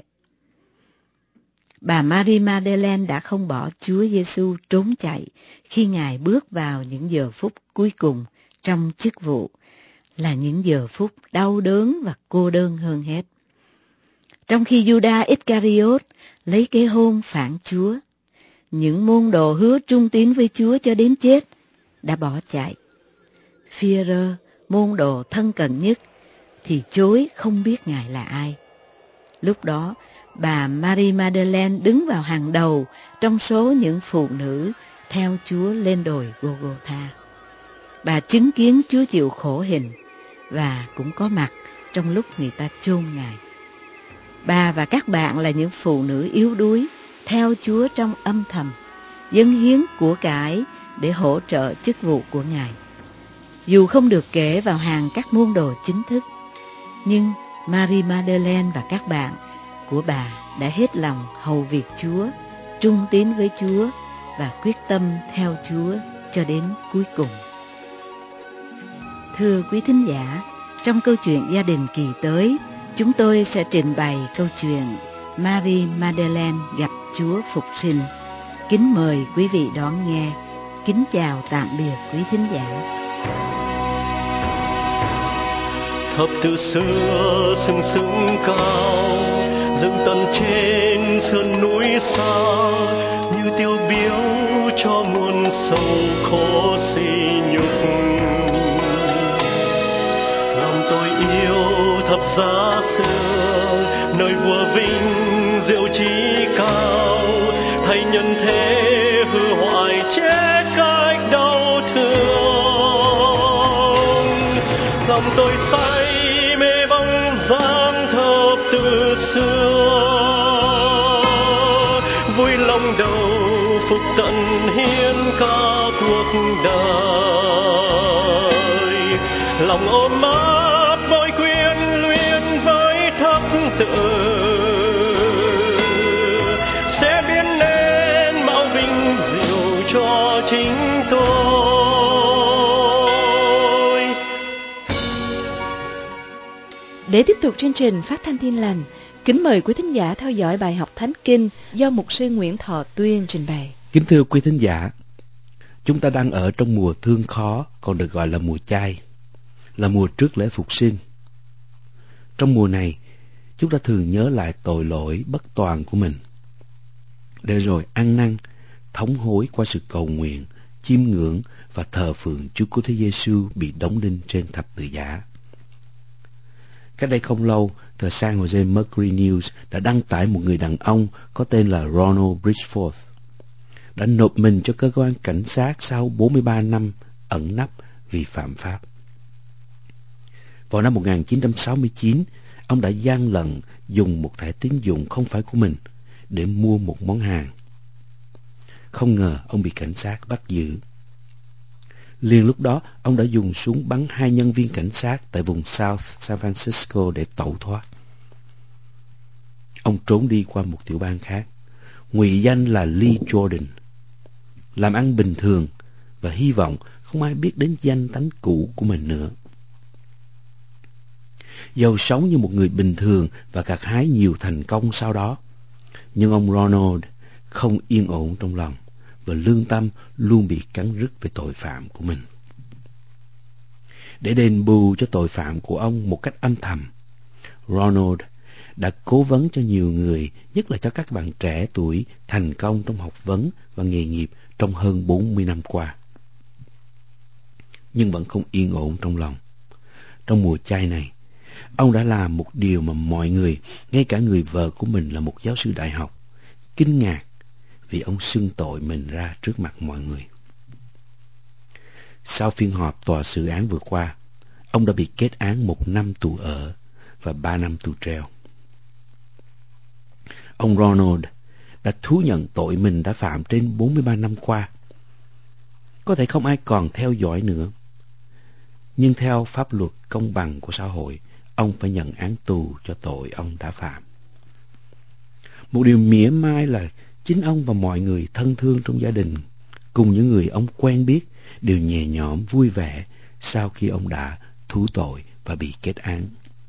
Bà Mary Magdalene đã không bỏ Chúa Giêsu trốn chạy khi Ngài bước vào những giờ phút cuối cùng trong chức vụ, là những giờ phút đau đớn và cô đơn hơn hết. Trong khi Judas Iscariot lấy cái hôn phản Chúa, những môn đồ hứa trung tín với Chúa cho đến chết đã bỏ chạy. Phi-e-rơ, môn đồ thân cận nhất, thì chối không biết Ngài là ai. Lúc đó, bà Mary Magdalene đứng vào hàng đầu trong số những phụ nữ theo Chúa lên đồi Gô-gô-tha. Bà chứng kiến Chúa chịu khổ hình và cũng có mặt trong lúc người ta chôn Ngài. Bà và các bạn là những phụ nữ yếu đuối theo Chúa trong âm thầm, dâng hiến của cải để hỗ trợ chức vụ của Ngài. Dù không được kể vào hàng các môn đồ chính thức, nhưng Mary Magdalene và các bạn của bà đã hết lòng hầu việc Chúa, trung tín với Chúa và quyết tâm theo Chúa cho đến cuối cùng. Thưa quý thính giả, trong câu chuyện gia đình kỳ tới, chúng tôi sẽ trình bày câu chuyện Mary Magdalene gặp Chúa phục sinh. Kính mời quý vị đón nghe. Kính chào tạm biệt quý thính giả. Thập tự xưa sừng sững cao, dựng tận trên sườn núi xa, như tiêu biểu cho muôn sầu khổ sỉ nhục. Lòng tôi yêu thập giá xưa, nơi vua vinh diệu trí cao, thay nhân thế hư hoại chết cách đau thương. Lòng tôi say mê bóng dáng thập tự xưa, vui lòng đầu phục tận hiến cả cuộc đời. Lòng ôm ấp môi quyến luyến với thập tự, sẽ biến nên mạo vinh diệu cho chính tôi. Để tiếp tục chương trình phát thanh Tin Lành, kính mời quý thính giả theo dõi bài học Thánh Kinh do mục sư Nguyễn Thọ Tuyên trình bày. Kính thưa quý thính giả, chúng ta đang ở trong mùa thương khó, còn được gọi là mùa chay, là mùa trước lễ phục sinh. Trong mùa này, chúng ta thường nhớ lại tội lỗi bất toàn của mình, để rồi ăn năn, thống hối qua sự cầu nguyện, chiêm ngưỡng và thờ phượng Chúa Cứu Thế Giêsu bị đóng đinh trên thập tự giá. Cách đây không lâu, tờ San Jose Mercury News đã đăng tải một người đàn ông có tên là Ronald Bridgeforth đã nộp mình cho cơ quan cảnh sát sau 43 năm ẩn nấp vì phạm pháp. Vào năm 1969, ông đã gian lận dùng một thẻ tín dụng không phải của mình để mua một món hàng. Không ngờ ông bị cảnh sát bắt giữ. Liền lúc đó, ông đã dùng súng bắn 2 nhân viên cảnh sát tại vùng South San Francisco để tẩu thoát. Ông trốn đi qua một tiểu bang khác, ngụy danh là Lee Jordan, làm ăn bình thường và hy vọng không ai biết đến danh tánh cũ của mình nữa. Dầu sống như một người bình thường và gặt hái nhiều thành công sau đó, nhưng ông Ronald không yên ổn trong lòng và lương tâm luôn bị cắn rứt về tội phạm của mình. Để đền bù cho tội phạm của ông một cách âm thầm, Ronald đã cố vấn cho nhiều người, nhất là cho các bạn trẻ tuổi thành công trong học vấn và nghề nghiệp trong hơn 40 năm qua. nhưng vẫn không yên ổn trong lòng. Trong mùa chay này, ông đã làm một điều mà mọi người, ngay cả người vợ của mình là một giáo sư đại học, kinh ngạc vì ông xưng tội mình ra trước mặt mọi người. Sau phiên họp tòa xử án vừa qua, ông đã bị kết án 1 năm tù ở và 3 năm tù treo. Ông Ronald đã thú nhận tội mình đã phạm trên 43 năm qua. Có thể không ai còn theo dõi nữa, nhưng theo pháp luật công bằng của xã hội, ông phải nhận án tù cho tội ông đã phạm. Một điều mỉa mai là chính ông và mọi người thân thương trong gia đình, cùng những người ông quen biết, đều nhẹ nhõm vui vẻ sau khi ông đã thú tội và bị kết án.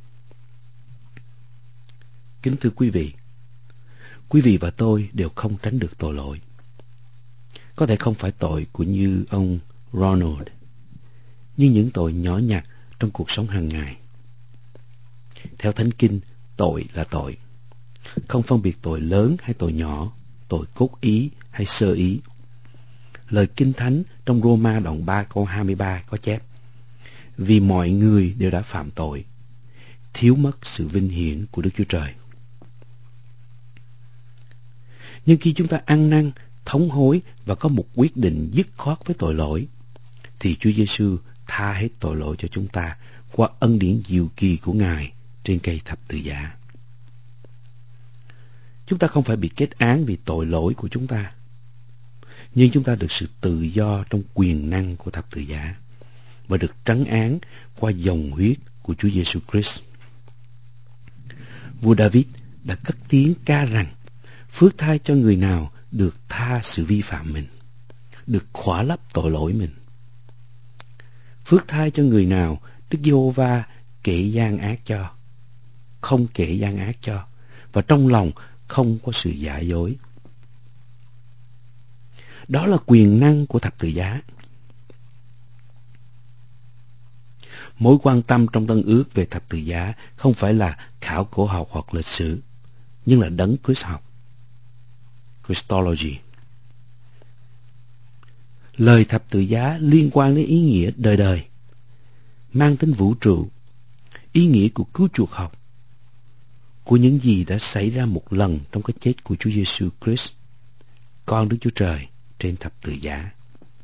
Kính thưa quý vị và tôi đều không tránh được tội lỗi. Có thể không phải tội của như ông Ronald, nhưng những tội nhỏ nhặt trong cuộc sống hàng ngày. Theo Thánh Kinh, tội là tội, không phân biệt tội lớn hay tội nhỏ, tội cốt ý hay sơ ý. Lời Kinh Thánh trong Roma đoạn 3 câu 23 có chép: vì mọi người đều đã phạm tội, thiếu mất sự vinh hiển của Đức Chúa Trời. Nhưng khi chúng ta ăn năn, thống hối và có một quyết định dứt khoát với tội lỗi, thì Chúa Giêsu tha hết tội lỗi cho chúng ta qua ân điển diệu kỳ của Ngài trên cây thập tự giá. Chúng ta không phải bị kết án vì tội lỗi của chúng ta, nhưng chúng ta được sự tự do trong quyền năng của thập tự giá và được trấn án qua dòng huyết của Chúa Giêsu Christ. Vua David đã cất tiếng ca rằng phước thay cho người nào được tha sự vi phạm mình, được khỏa lấp tội lỗi mình. Phước thay cho người nào Đức Giê-hô-va kể gian ác cho, không kể gian ác cho, và trong lòng không có sự giả dối. Đó là quyền năng của thập tự giá. Mối quan tâm trong Tân Ước về thập tự giá không phải là khảo cổ học hoặc lịch sử, nhưng là đấng Christ học, Christology. Lời thập tự giá liên quan đến ý nghĩa đời đời, mang tính vũ trụ, ý nghĩa của cứu chuộc học, của những gì đã xảy ra một lần trong cái chết của Chúa Giêsu Christ, con Đức Chúa Trời trên thập tự giá.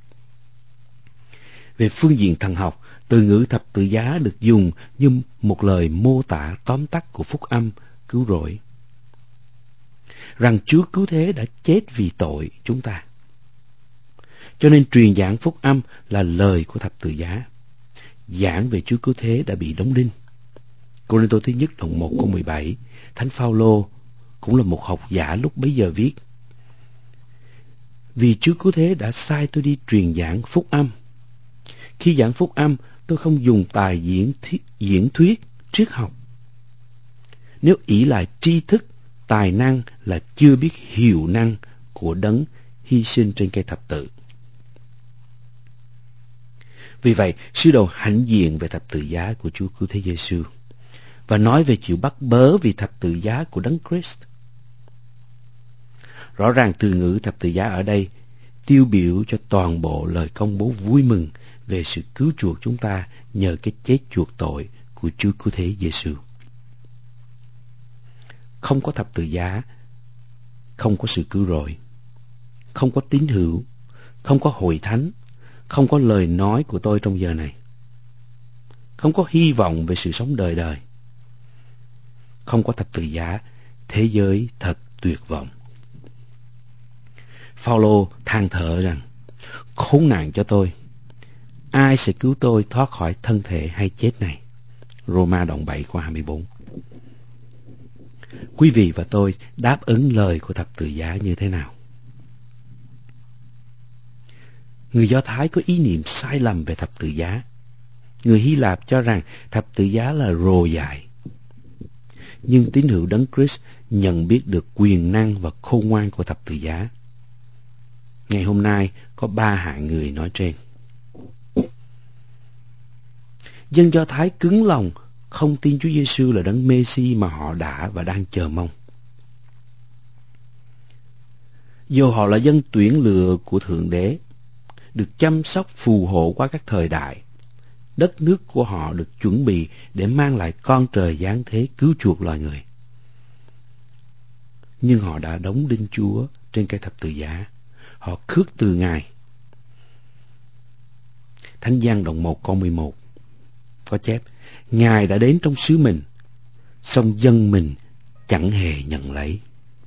Về phương diện thần học, từ ngữ thập tự giá được dùng như một lời mô tả tóm tắt của phúc âm cứu rỗi, rằng Chúa cứu thế đã chết vì tội chúng ta. Cho nên truyền giảng phúc âm là lời của thập tự giá, giảng về Chúa cứu thế đã bị đóng đinh. Cô-rinh-tô thứ nhất đoạn 1 câu 17, Thánh Phao-lô cũng là một học giả lúc bấy giờ viết: vì Chúa cứu thế đã sai tôi đi truyền giảng phúc âm. Khi giảng phúc âm, tôi không dùng tài diễn thuyết, triết học. Nếu ỷ lại tri thức, tài năng là chưa biết hiệu năng của đấng hy sinh trên cây thập tự. Vì vậy, sứ đồ hãnh diện về thập tự giá của Chúa cứu thế Giêsu và nói về chịu bắt bớ vì thập tự giá của đấng Christ. Rõ ràng từ ngữ thập tự giá ở đây tiêu biểu cho toàn bộ lời công bố vui mừng về sự cứu chuộc chúng ta nhờ cái chết chuộc tội của Chúa cứu thế Giêsu. Không có thập tự giá, không có sự cứu rỗi, không có tín hữu, không có hội thánh, không có lời nói của tôi trong giờ này, không có hy vọng về sự sống đời đời. Không có thập tự giá, thế giới thật tuyệt vọng. Phao-lô than thở rằng: khốn nạn cho tôi, ai sẽ cứu tôi thoát khỏi thân thể hay chết này? Roma đoạn 7 câu 24. Quý vị và tôi đáp ứng lời của thập tự giá như thế nào? Người Do Thái có ý niệm sai lầm về thập tự giá. Người Hy Lạp cho rằng thập tự giá là rồ dại. Nhưng tín hữu đấng Christ nhận biết được quyền năng và khôn ngoan của thập tự giá. Ngày hôm nay có 3 hạng người nói trên. Dân Do Thái cứng lòng không tin Chúa Giêsu là đấng Mê-si mà họ đã và đang chờ mong. Dù họ là dân tuyển lựa của Thượng Đế, được chăm sóc phù hộ qua các thời đại, đất nước của họ được chuẩn bị để mang lại con trời giáng thế cứu chuộc loài người. Nhưng họ đã đóng đinh Chúa trên cây thập tự giá. Họ khước từ Ngài. Thánh Giăng đoạn 1 câu 11 có chép: Ngài đã đến trong xứ mình, song dân mình chẳng hề nhận lấy.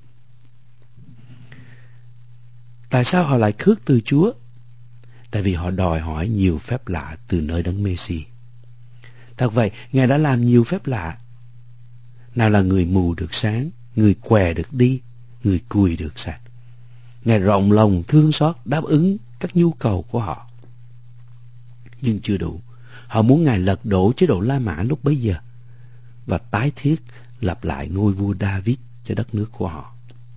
Tại sao họ lại khước từ Chúa? Tại vì họ đòi hỏi nhiều phép lạ từ nơi Đấng Mê-si. Thật vậy, Ngài đã làm nhiều phép lạ. Nào là người mù được sáng, người què được đi, người cùi được sạch. Ngài rộng lòng thương xót đáp ứng các nhu cầu của họ. Nhưng chưa đủ. Họ muốn Ngài lật đổ chế độ La Mã lúc bấy giờ và tái thiết lập lại ngôi vua David cho đất nước của họ.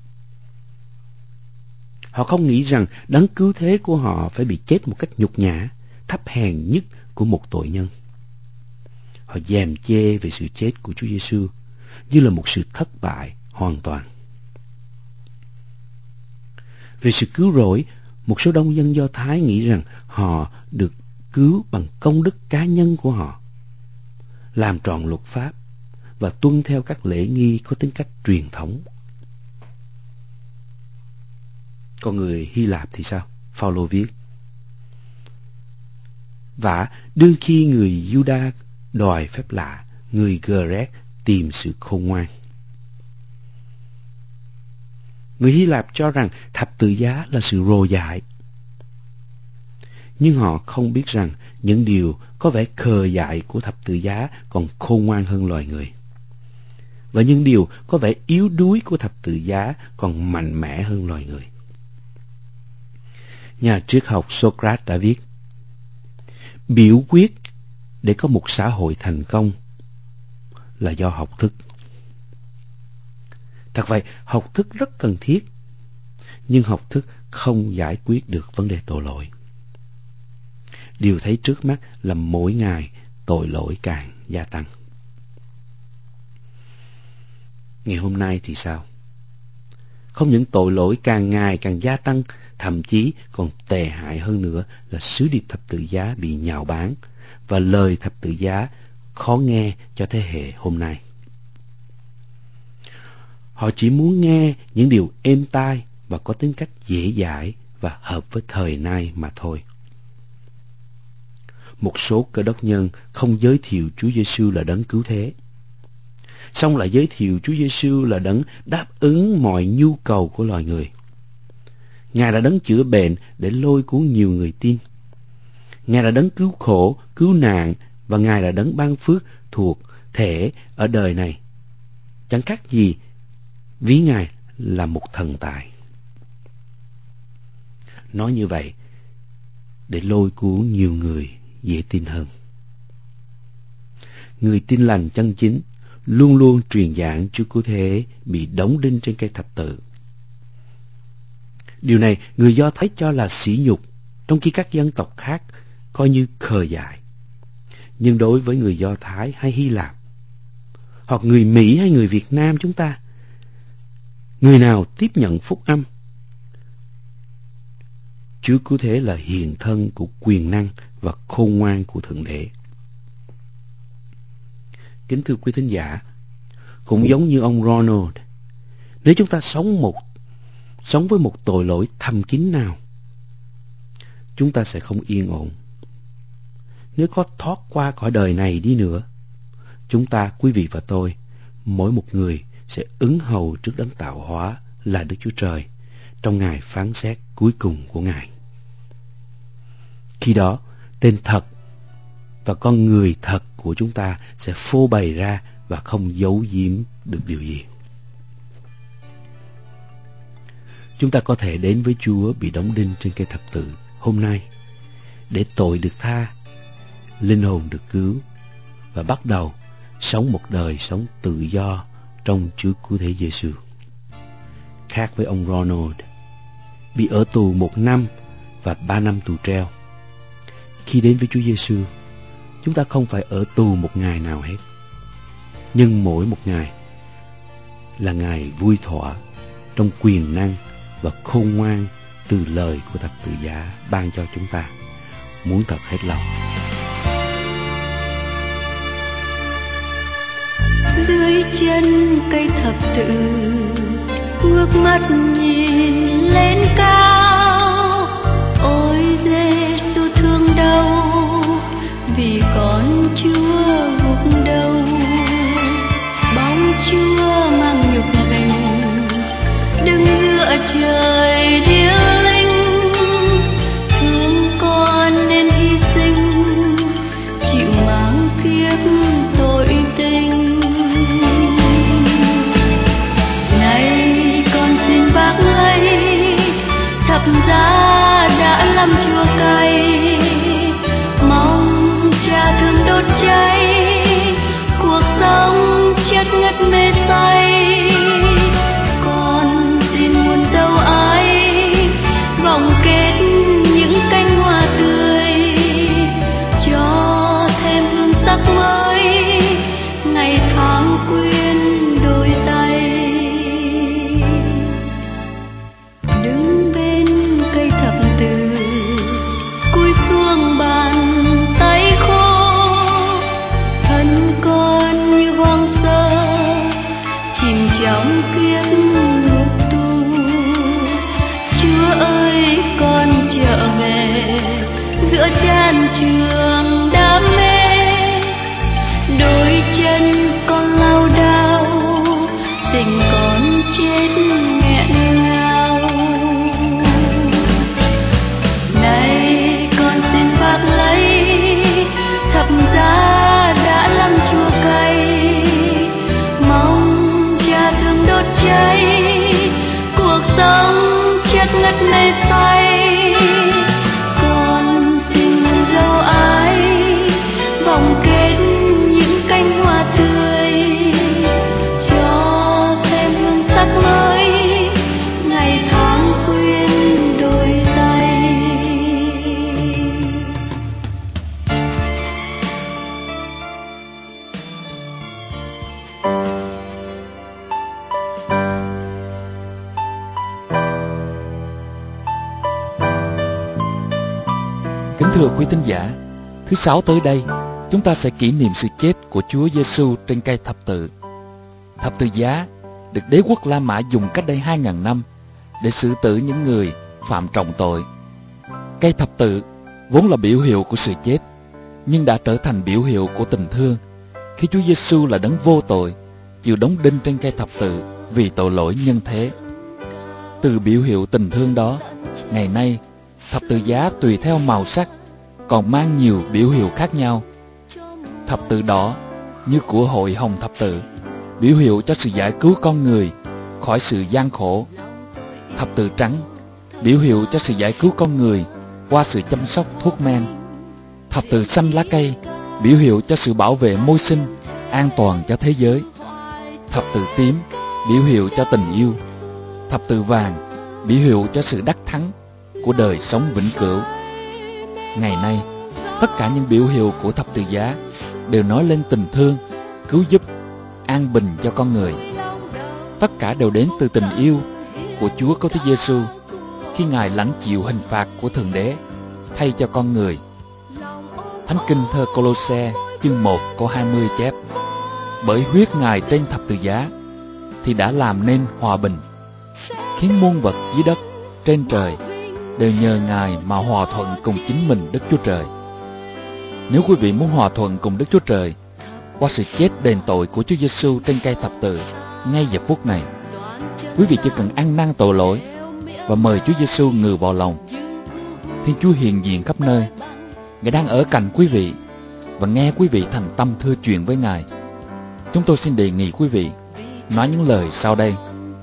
Họ không nghĩ rằng đấng cứu thế của họ phải bị chết một cách nhục nhã, thấp hèn nhất của một tội nhân. Họ gièm chê về sự chết của Chúa Giêsu như là một sự thất bại hoàn toàn. Về sự cứu rỗi, một số đông dân Do Thái nghĩ rằng họ được cứu bằng công đức cá nhân của họ, làm tròn luật pháp và tuân theo các lễ nghi có tính cách truyền thống. Còn người Hy Lạp thì sao? Phao-lô viết: Vả đương khi người Juda đòi phép lạ, người Gơ-rét tìm sự khôn ngoan. Người Hy Lạp cho rằng thập tự giá là sự rồ dại. Nhưng họ không biết rằng những điều có vẻ khờ dại của thập tự giá còn khôn ngoan hơn loài người. Và những điều có vẻ yếu đuối của thập tự giá còn mạnh mẽ hơn loài người. Nhà triết học Socrates đã viết: biểu quyết để có một xã hội thành công là do học thức. Thật vậy, học thức rất cần thiết, nhưng học thức không giải quyết được vấn đề tội lỗi. Điều thấy trước mắt là mỗi ngày tội lỗi càng gia tăng. Ngày hôm nay thì sao? Không những tội lỗi càng ngày càng gia tăng, thậm chí còn tệ hại hơn nữa là sứ điệp thập tự giá bị nhạo báng và lời thập tự giá khó nghe cho thế hệ hôm nay. Họ chỉ muốn nghe những điều êm tai và có tính cách dễ dãi và hợp với thời nay mà thôi. Một số Cơ đốc nhân không giới thiệu Chúa Giêsu là đấng cứu thế, song lại giới thiệu Chúa Giêsu là đấng đáp ứng mọi nhu cầu của loài người. Ngài là đấng chữa bệnh để lôi cuốn nhiều người tin. Ngài là đấng cứu khổ, cứu nạn và Ngài là đấng ban phước thuộc thể ở đời này. Chẳng khác gì ví Ngài là một thần tài. Nói như vậy để lôi cuốn nhiều người dễ tin hơn. Người tin lành chân chính luôn luôn truyền giảng Chúa cứu thế bị đóng đinh trên cây thập tự. Điều này người Do Thái cho là sỉ nhục, trong khi các dân tộc khác coi như khờ dại. Nhưng đối với người Do Thái hay Hy Lạp, hoặc người Mỹ hay người Việt Nam chúng ta, người nào tiếp nhận phúc âm, Chúa cứu thế là hiện thân của quyền năng và khôn ngoan của Thượng Đế. Kính thưa quý thính giả, cũng giống như ông Ronald, nếu chúng ta sống với một tội lỗi thầm kín nào, chúng ta sẽ không yên ổn. Nếu có thoát qua cõi đời này đi nữa, chúng ta, quý vị và tôi, mỗi một người sẽ ứng hầu trước đấng tạo hóa là Đức Chúa Trời trong ngày phán xét cuối cùng của Ngài. Khi đó, tên thật và con người thật của chúng ta sẽ phô bày ra và không giấu giếm được điều gì. Chúng ta có thể đến với Chúa bị đóng đinh trên cây thập tự hôm nay để tội được tha, linh hồn được cứu và bắt đầu sống một đời sống tự do trong Chúa cứu thế Giêsu. Khác với ông Ronald, bị ở tù 1 năm và 3 năm tù treo, khi đến với Chúa Giêsu, chúng ta không phải ở tù một ngày nào hết, nhưng mỗi một ngày là ngày vui thỏa trong quyền năng và khôn ngoan từ lời của thập tự giá ban cho chúng ta, muốn thật hết lòng. chân cây thập tự, ngước mắt nhìn lên cao. Ôi Giêsu thương đau, vì con Chúa gục đầu. Bóng Chúa mang nhục hình, đứng giữa trời điêu linh. Thương con nên hy sinh, chịu mang kiếp tội tình. Này con xin bác lấy thập giá đã làm chua cay, mong Cha thương đốt cháy cuộc sống chết ngất mê say. Con xin muôn dấu ái vòng kết những cánh hoa tươi, cho thêm hương sắc mới ngày tháng quyến đôi tay. Đứng bên cây thập tự, cúi xuống bàn tay khô, thân con như hoang sơ chìm trong kiếp ngục tù. Chúa ơi con trở về giữa chan trường đam mê, đôi chân con lao đao, tình con chết nghẹn ngào. Này con xin bác lấy thập giá đã làm chua cay, mong Cha thương đốt cháy cuộc sống chết ngất mê say. Con xin muôn dấu ái vòng kết những cánh hoa tươi, cho thêm hương sắc mới ngày tháng quyến đôi tay. Kính thưa quý thính giả, thứ Sáu tới đây, chúng ta sẽ kỷ niệm sự chết của Chúa Giêsu trên cây thập tự. Thập tự giá được đế quốc La Mã dùng cách đây 2000 năm để xử tử những người phạm trọng tội. Cây thập tự vốn là biểu hiệu của sự chết, nhưng đã trở thành biểu hiệu của tình thương khi Chúa Giêsu là đấng vô tội chịu đóng đinh trên cây thập tự vì tội lỗi nhân thế. Từ biểu hiệu tình thương đó, ngày nay thập tự giá tùy theo màu sắc còn mang nhiều biểu hiệu khác nhau. Thập tự đỏ như của hội Hồng Thập Tự, biểu hiệu cho sự giải cứu con người khỏi sự gian khổ. Thập tự trắng, biểu hiệu cho sự giải cứu con người qua sự chăm sóc thuốc men. Thập tự xanh lá cây, biểu hiệu cho sự bảo vệ môi sinh, an toàn cho thế giới. Thập tự tím, biểu hiệu cho tình yêu. Thập tự vàng, biểu hiệu cho sự đắc thắng của đời sống vĩnh cửu. Ngày nay, tất cả những biểu hiệu của thập tự giá đều nói lên tình thương, cứu giúp, an bình cho con người. Tất cả đều đến từ tình yêu của Chúa Cứu Thế Giêsu khi Ngài lãnh chịu hình phạt của Thượng Đế thay cho con người. Thánh Kinh thơ Cô-lô-se chương 1 câu 20 chép: bởi huyết Ngài trên thập tự giá thì đã làm nên hòa bình, khiến muôn vật dưới đất, trên trời đều nhờ Ngài mà hòa thuận cùng chính mình Đức Chúa Trời. Nếu quý vị muốn hòa thuận cùng Đức Chúa Trời qua sự chết đền tội của Chúa Giêsu trên cây thập tự ngay giờ phút này, quý vị chỉ cần ăn năn tội lỗi và mời Chúa Giêsu ngự vào lòng. Thiên Chúa hiện diện khắp nơi, Ngài đang ở cạnh quý vị và nghe quý vị thành tâm thưa chuyện với Ngài. Chúng tôi xin đề nghị quý vị nói những lời sau đây: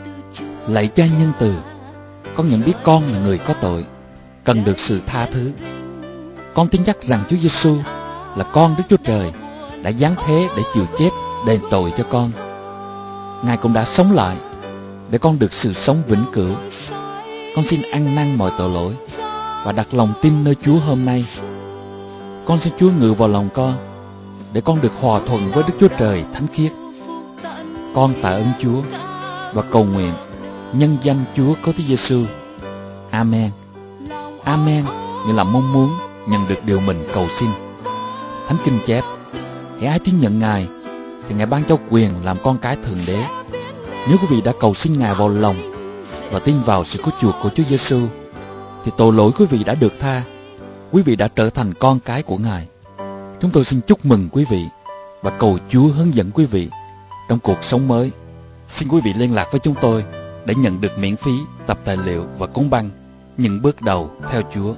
lạy Cha nhân từ, con nhận biết con là người có tội, cần được sự tha thứ. Con tin chắc rằng Chúa Giêsu là con Đức Chúa Trời đã giáng thế để chịu chết đền tội cho con. Ngài cũng đã sống lại để con được sự sống vĩnh cửu. Con xin ăn năn mọi tội lỗi và đặt lòng tin nơi Chúa hôm nay. Con xin Chúa ngự vào lòng con để con được hòa thuận với Đức Chúa Trời thánh khiết. Con tạ ơn Chúa và cầu nguyện nhân danh Chúa Cứu Thế Giêsu. Amen. Amen nghĩa là mong muốn nhận được điều mình cầu xin. Thánh Kinh chép: hễ ai tin nhận Ngài thì Ngài ban cho quyền làm con cái Thượng Đế. Nếu quý vị đã cầu xin Ngài vào lòng và tin vào sự cứu chuộc của Chúa Giêsu, thì tội lỗi quý vị đã được tha. Quý vị đã trở thành con cái của Ngài. Chúng tôi xin chúc mừng quý vị và cầu Chúa hướng dẫn quý vị trong cuộc sống mới. Xin quý vị liên lạc với chúng tôi để nhận được miễn phí tập tài liệu và cuốn băng Những bước đầu theo Chúa.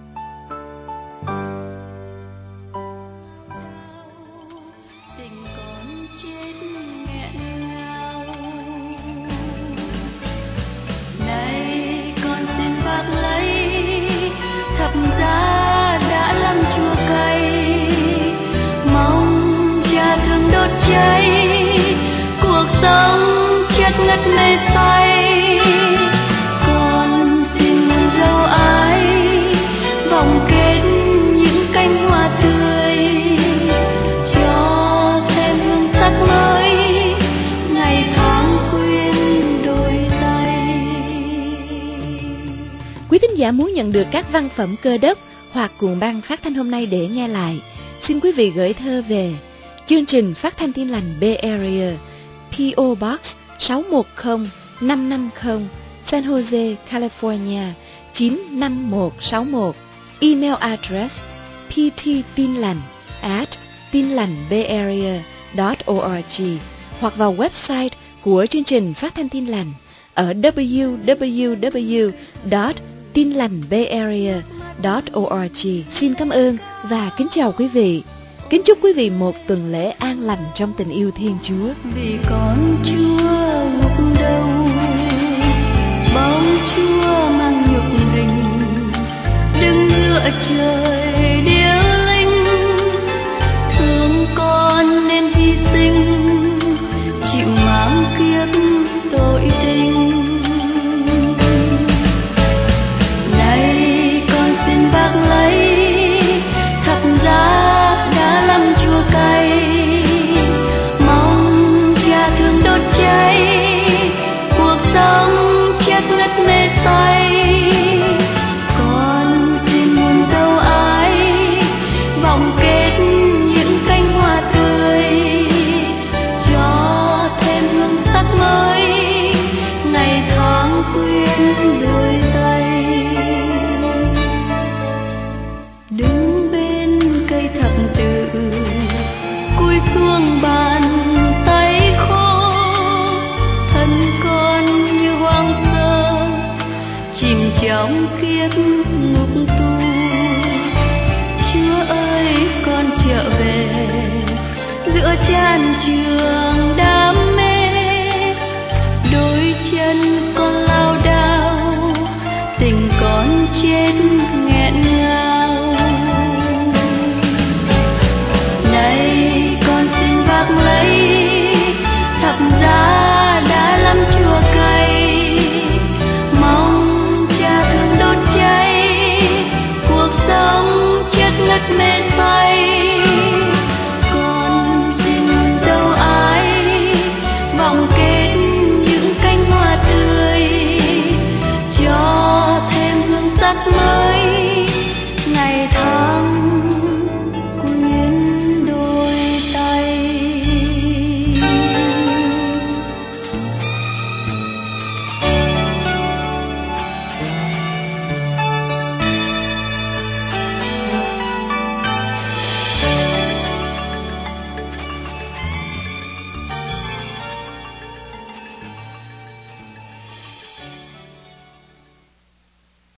Này con xin bác lấy thập giá đã lăng chua cay, mong Cha thương đốt cháy cuộc sống chất ngất mê say. Con xin muôn dấu ái vòng kết những cánh hoa tươi, cho thêm hương sắc mới ngày tháng quyến đôi tay. Quý thính giả muốn nhận được các văn phẩm Cơ Đốc hoặc cuộn băng phát thanh hôm nay để nghe lại, xin quý vị gửi thơ về chương trình Phát thanh Tin lành Bay Area, P.O. Box 610550, San Jose, California 95161. Email address pttinlành@tinlành.bayarea.org, hoặc vào website của chương trình Phát thanh Tin lành ở www.tinlành.bayarea.org. Xin cảm ơn và kính chào quý vị. Kính chúc quý vị một tuần lễ an lành trong tình yêu Thiên Chúa. Vì con Chúa ngục đầu, bóng Chúa mang nhục hình, đứng giữa trời điêu linh, thương con nên hy sinh, chịu mang kiếp tội tình. Này con xin bác lấy thập giá đã lăng chua cay, mong Cha thương đốt cháy cuộc sống chất ngất mê say. Con xin muôn dấu ái vòng kết những cánh hoa tươi, cho thêm hương sắc mới ngày tháng quyến đôi tay. Đứng bên cây thập tự cúi xuống bàn tay khô, thân con như hoang sơ chìm trong kiếp ngục tù. Chúa ơi con trở về giữa chan chứa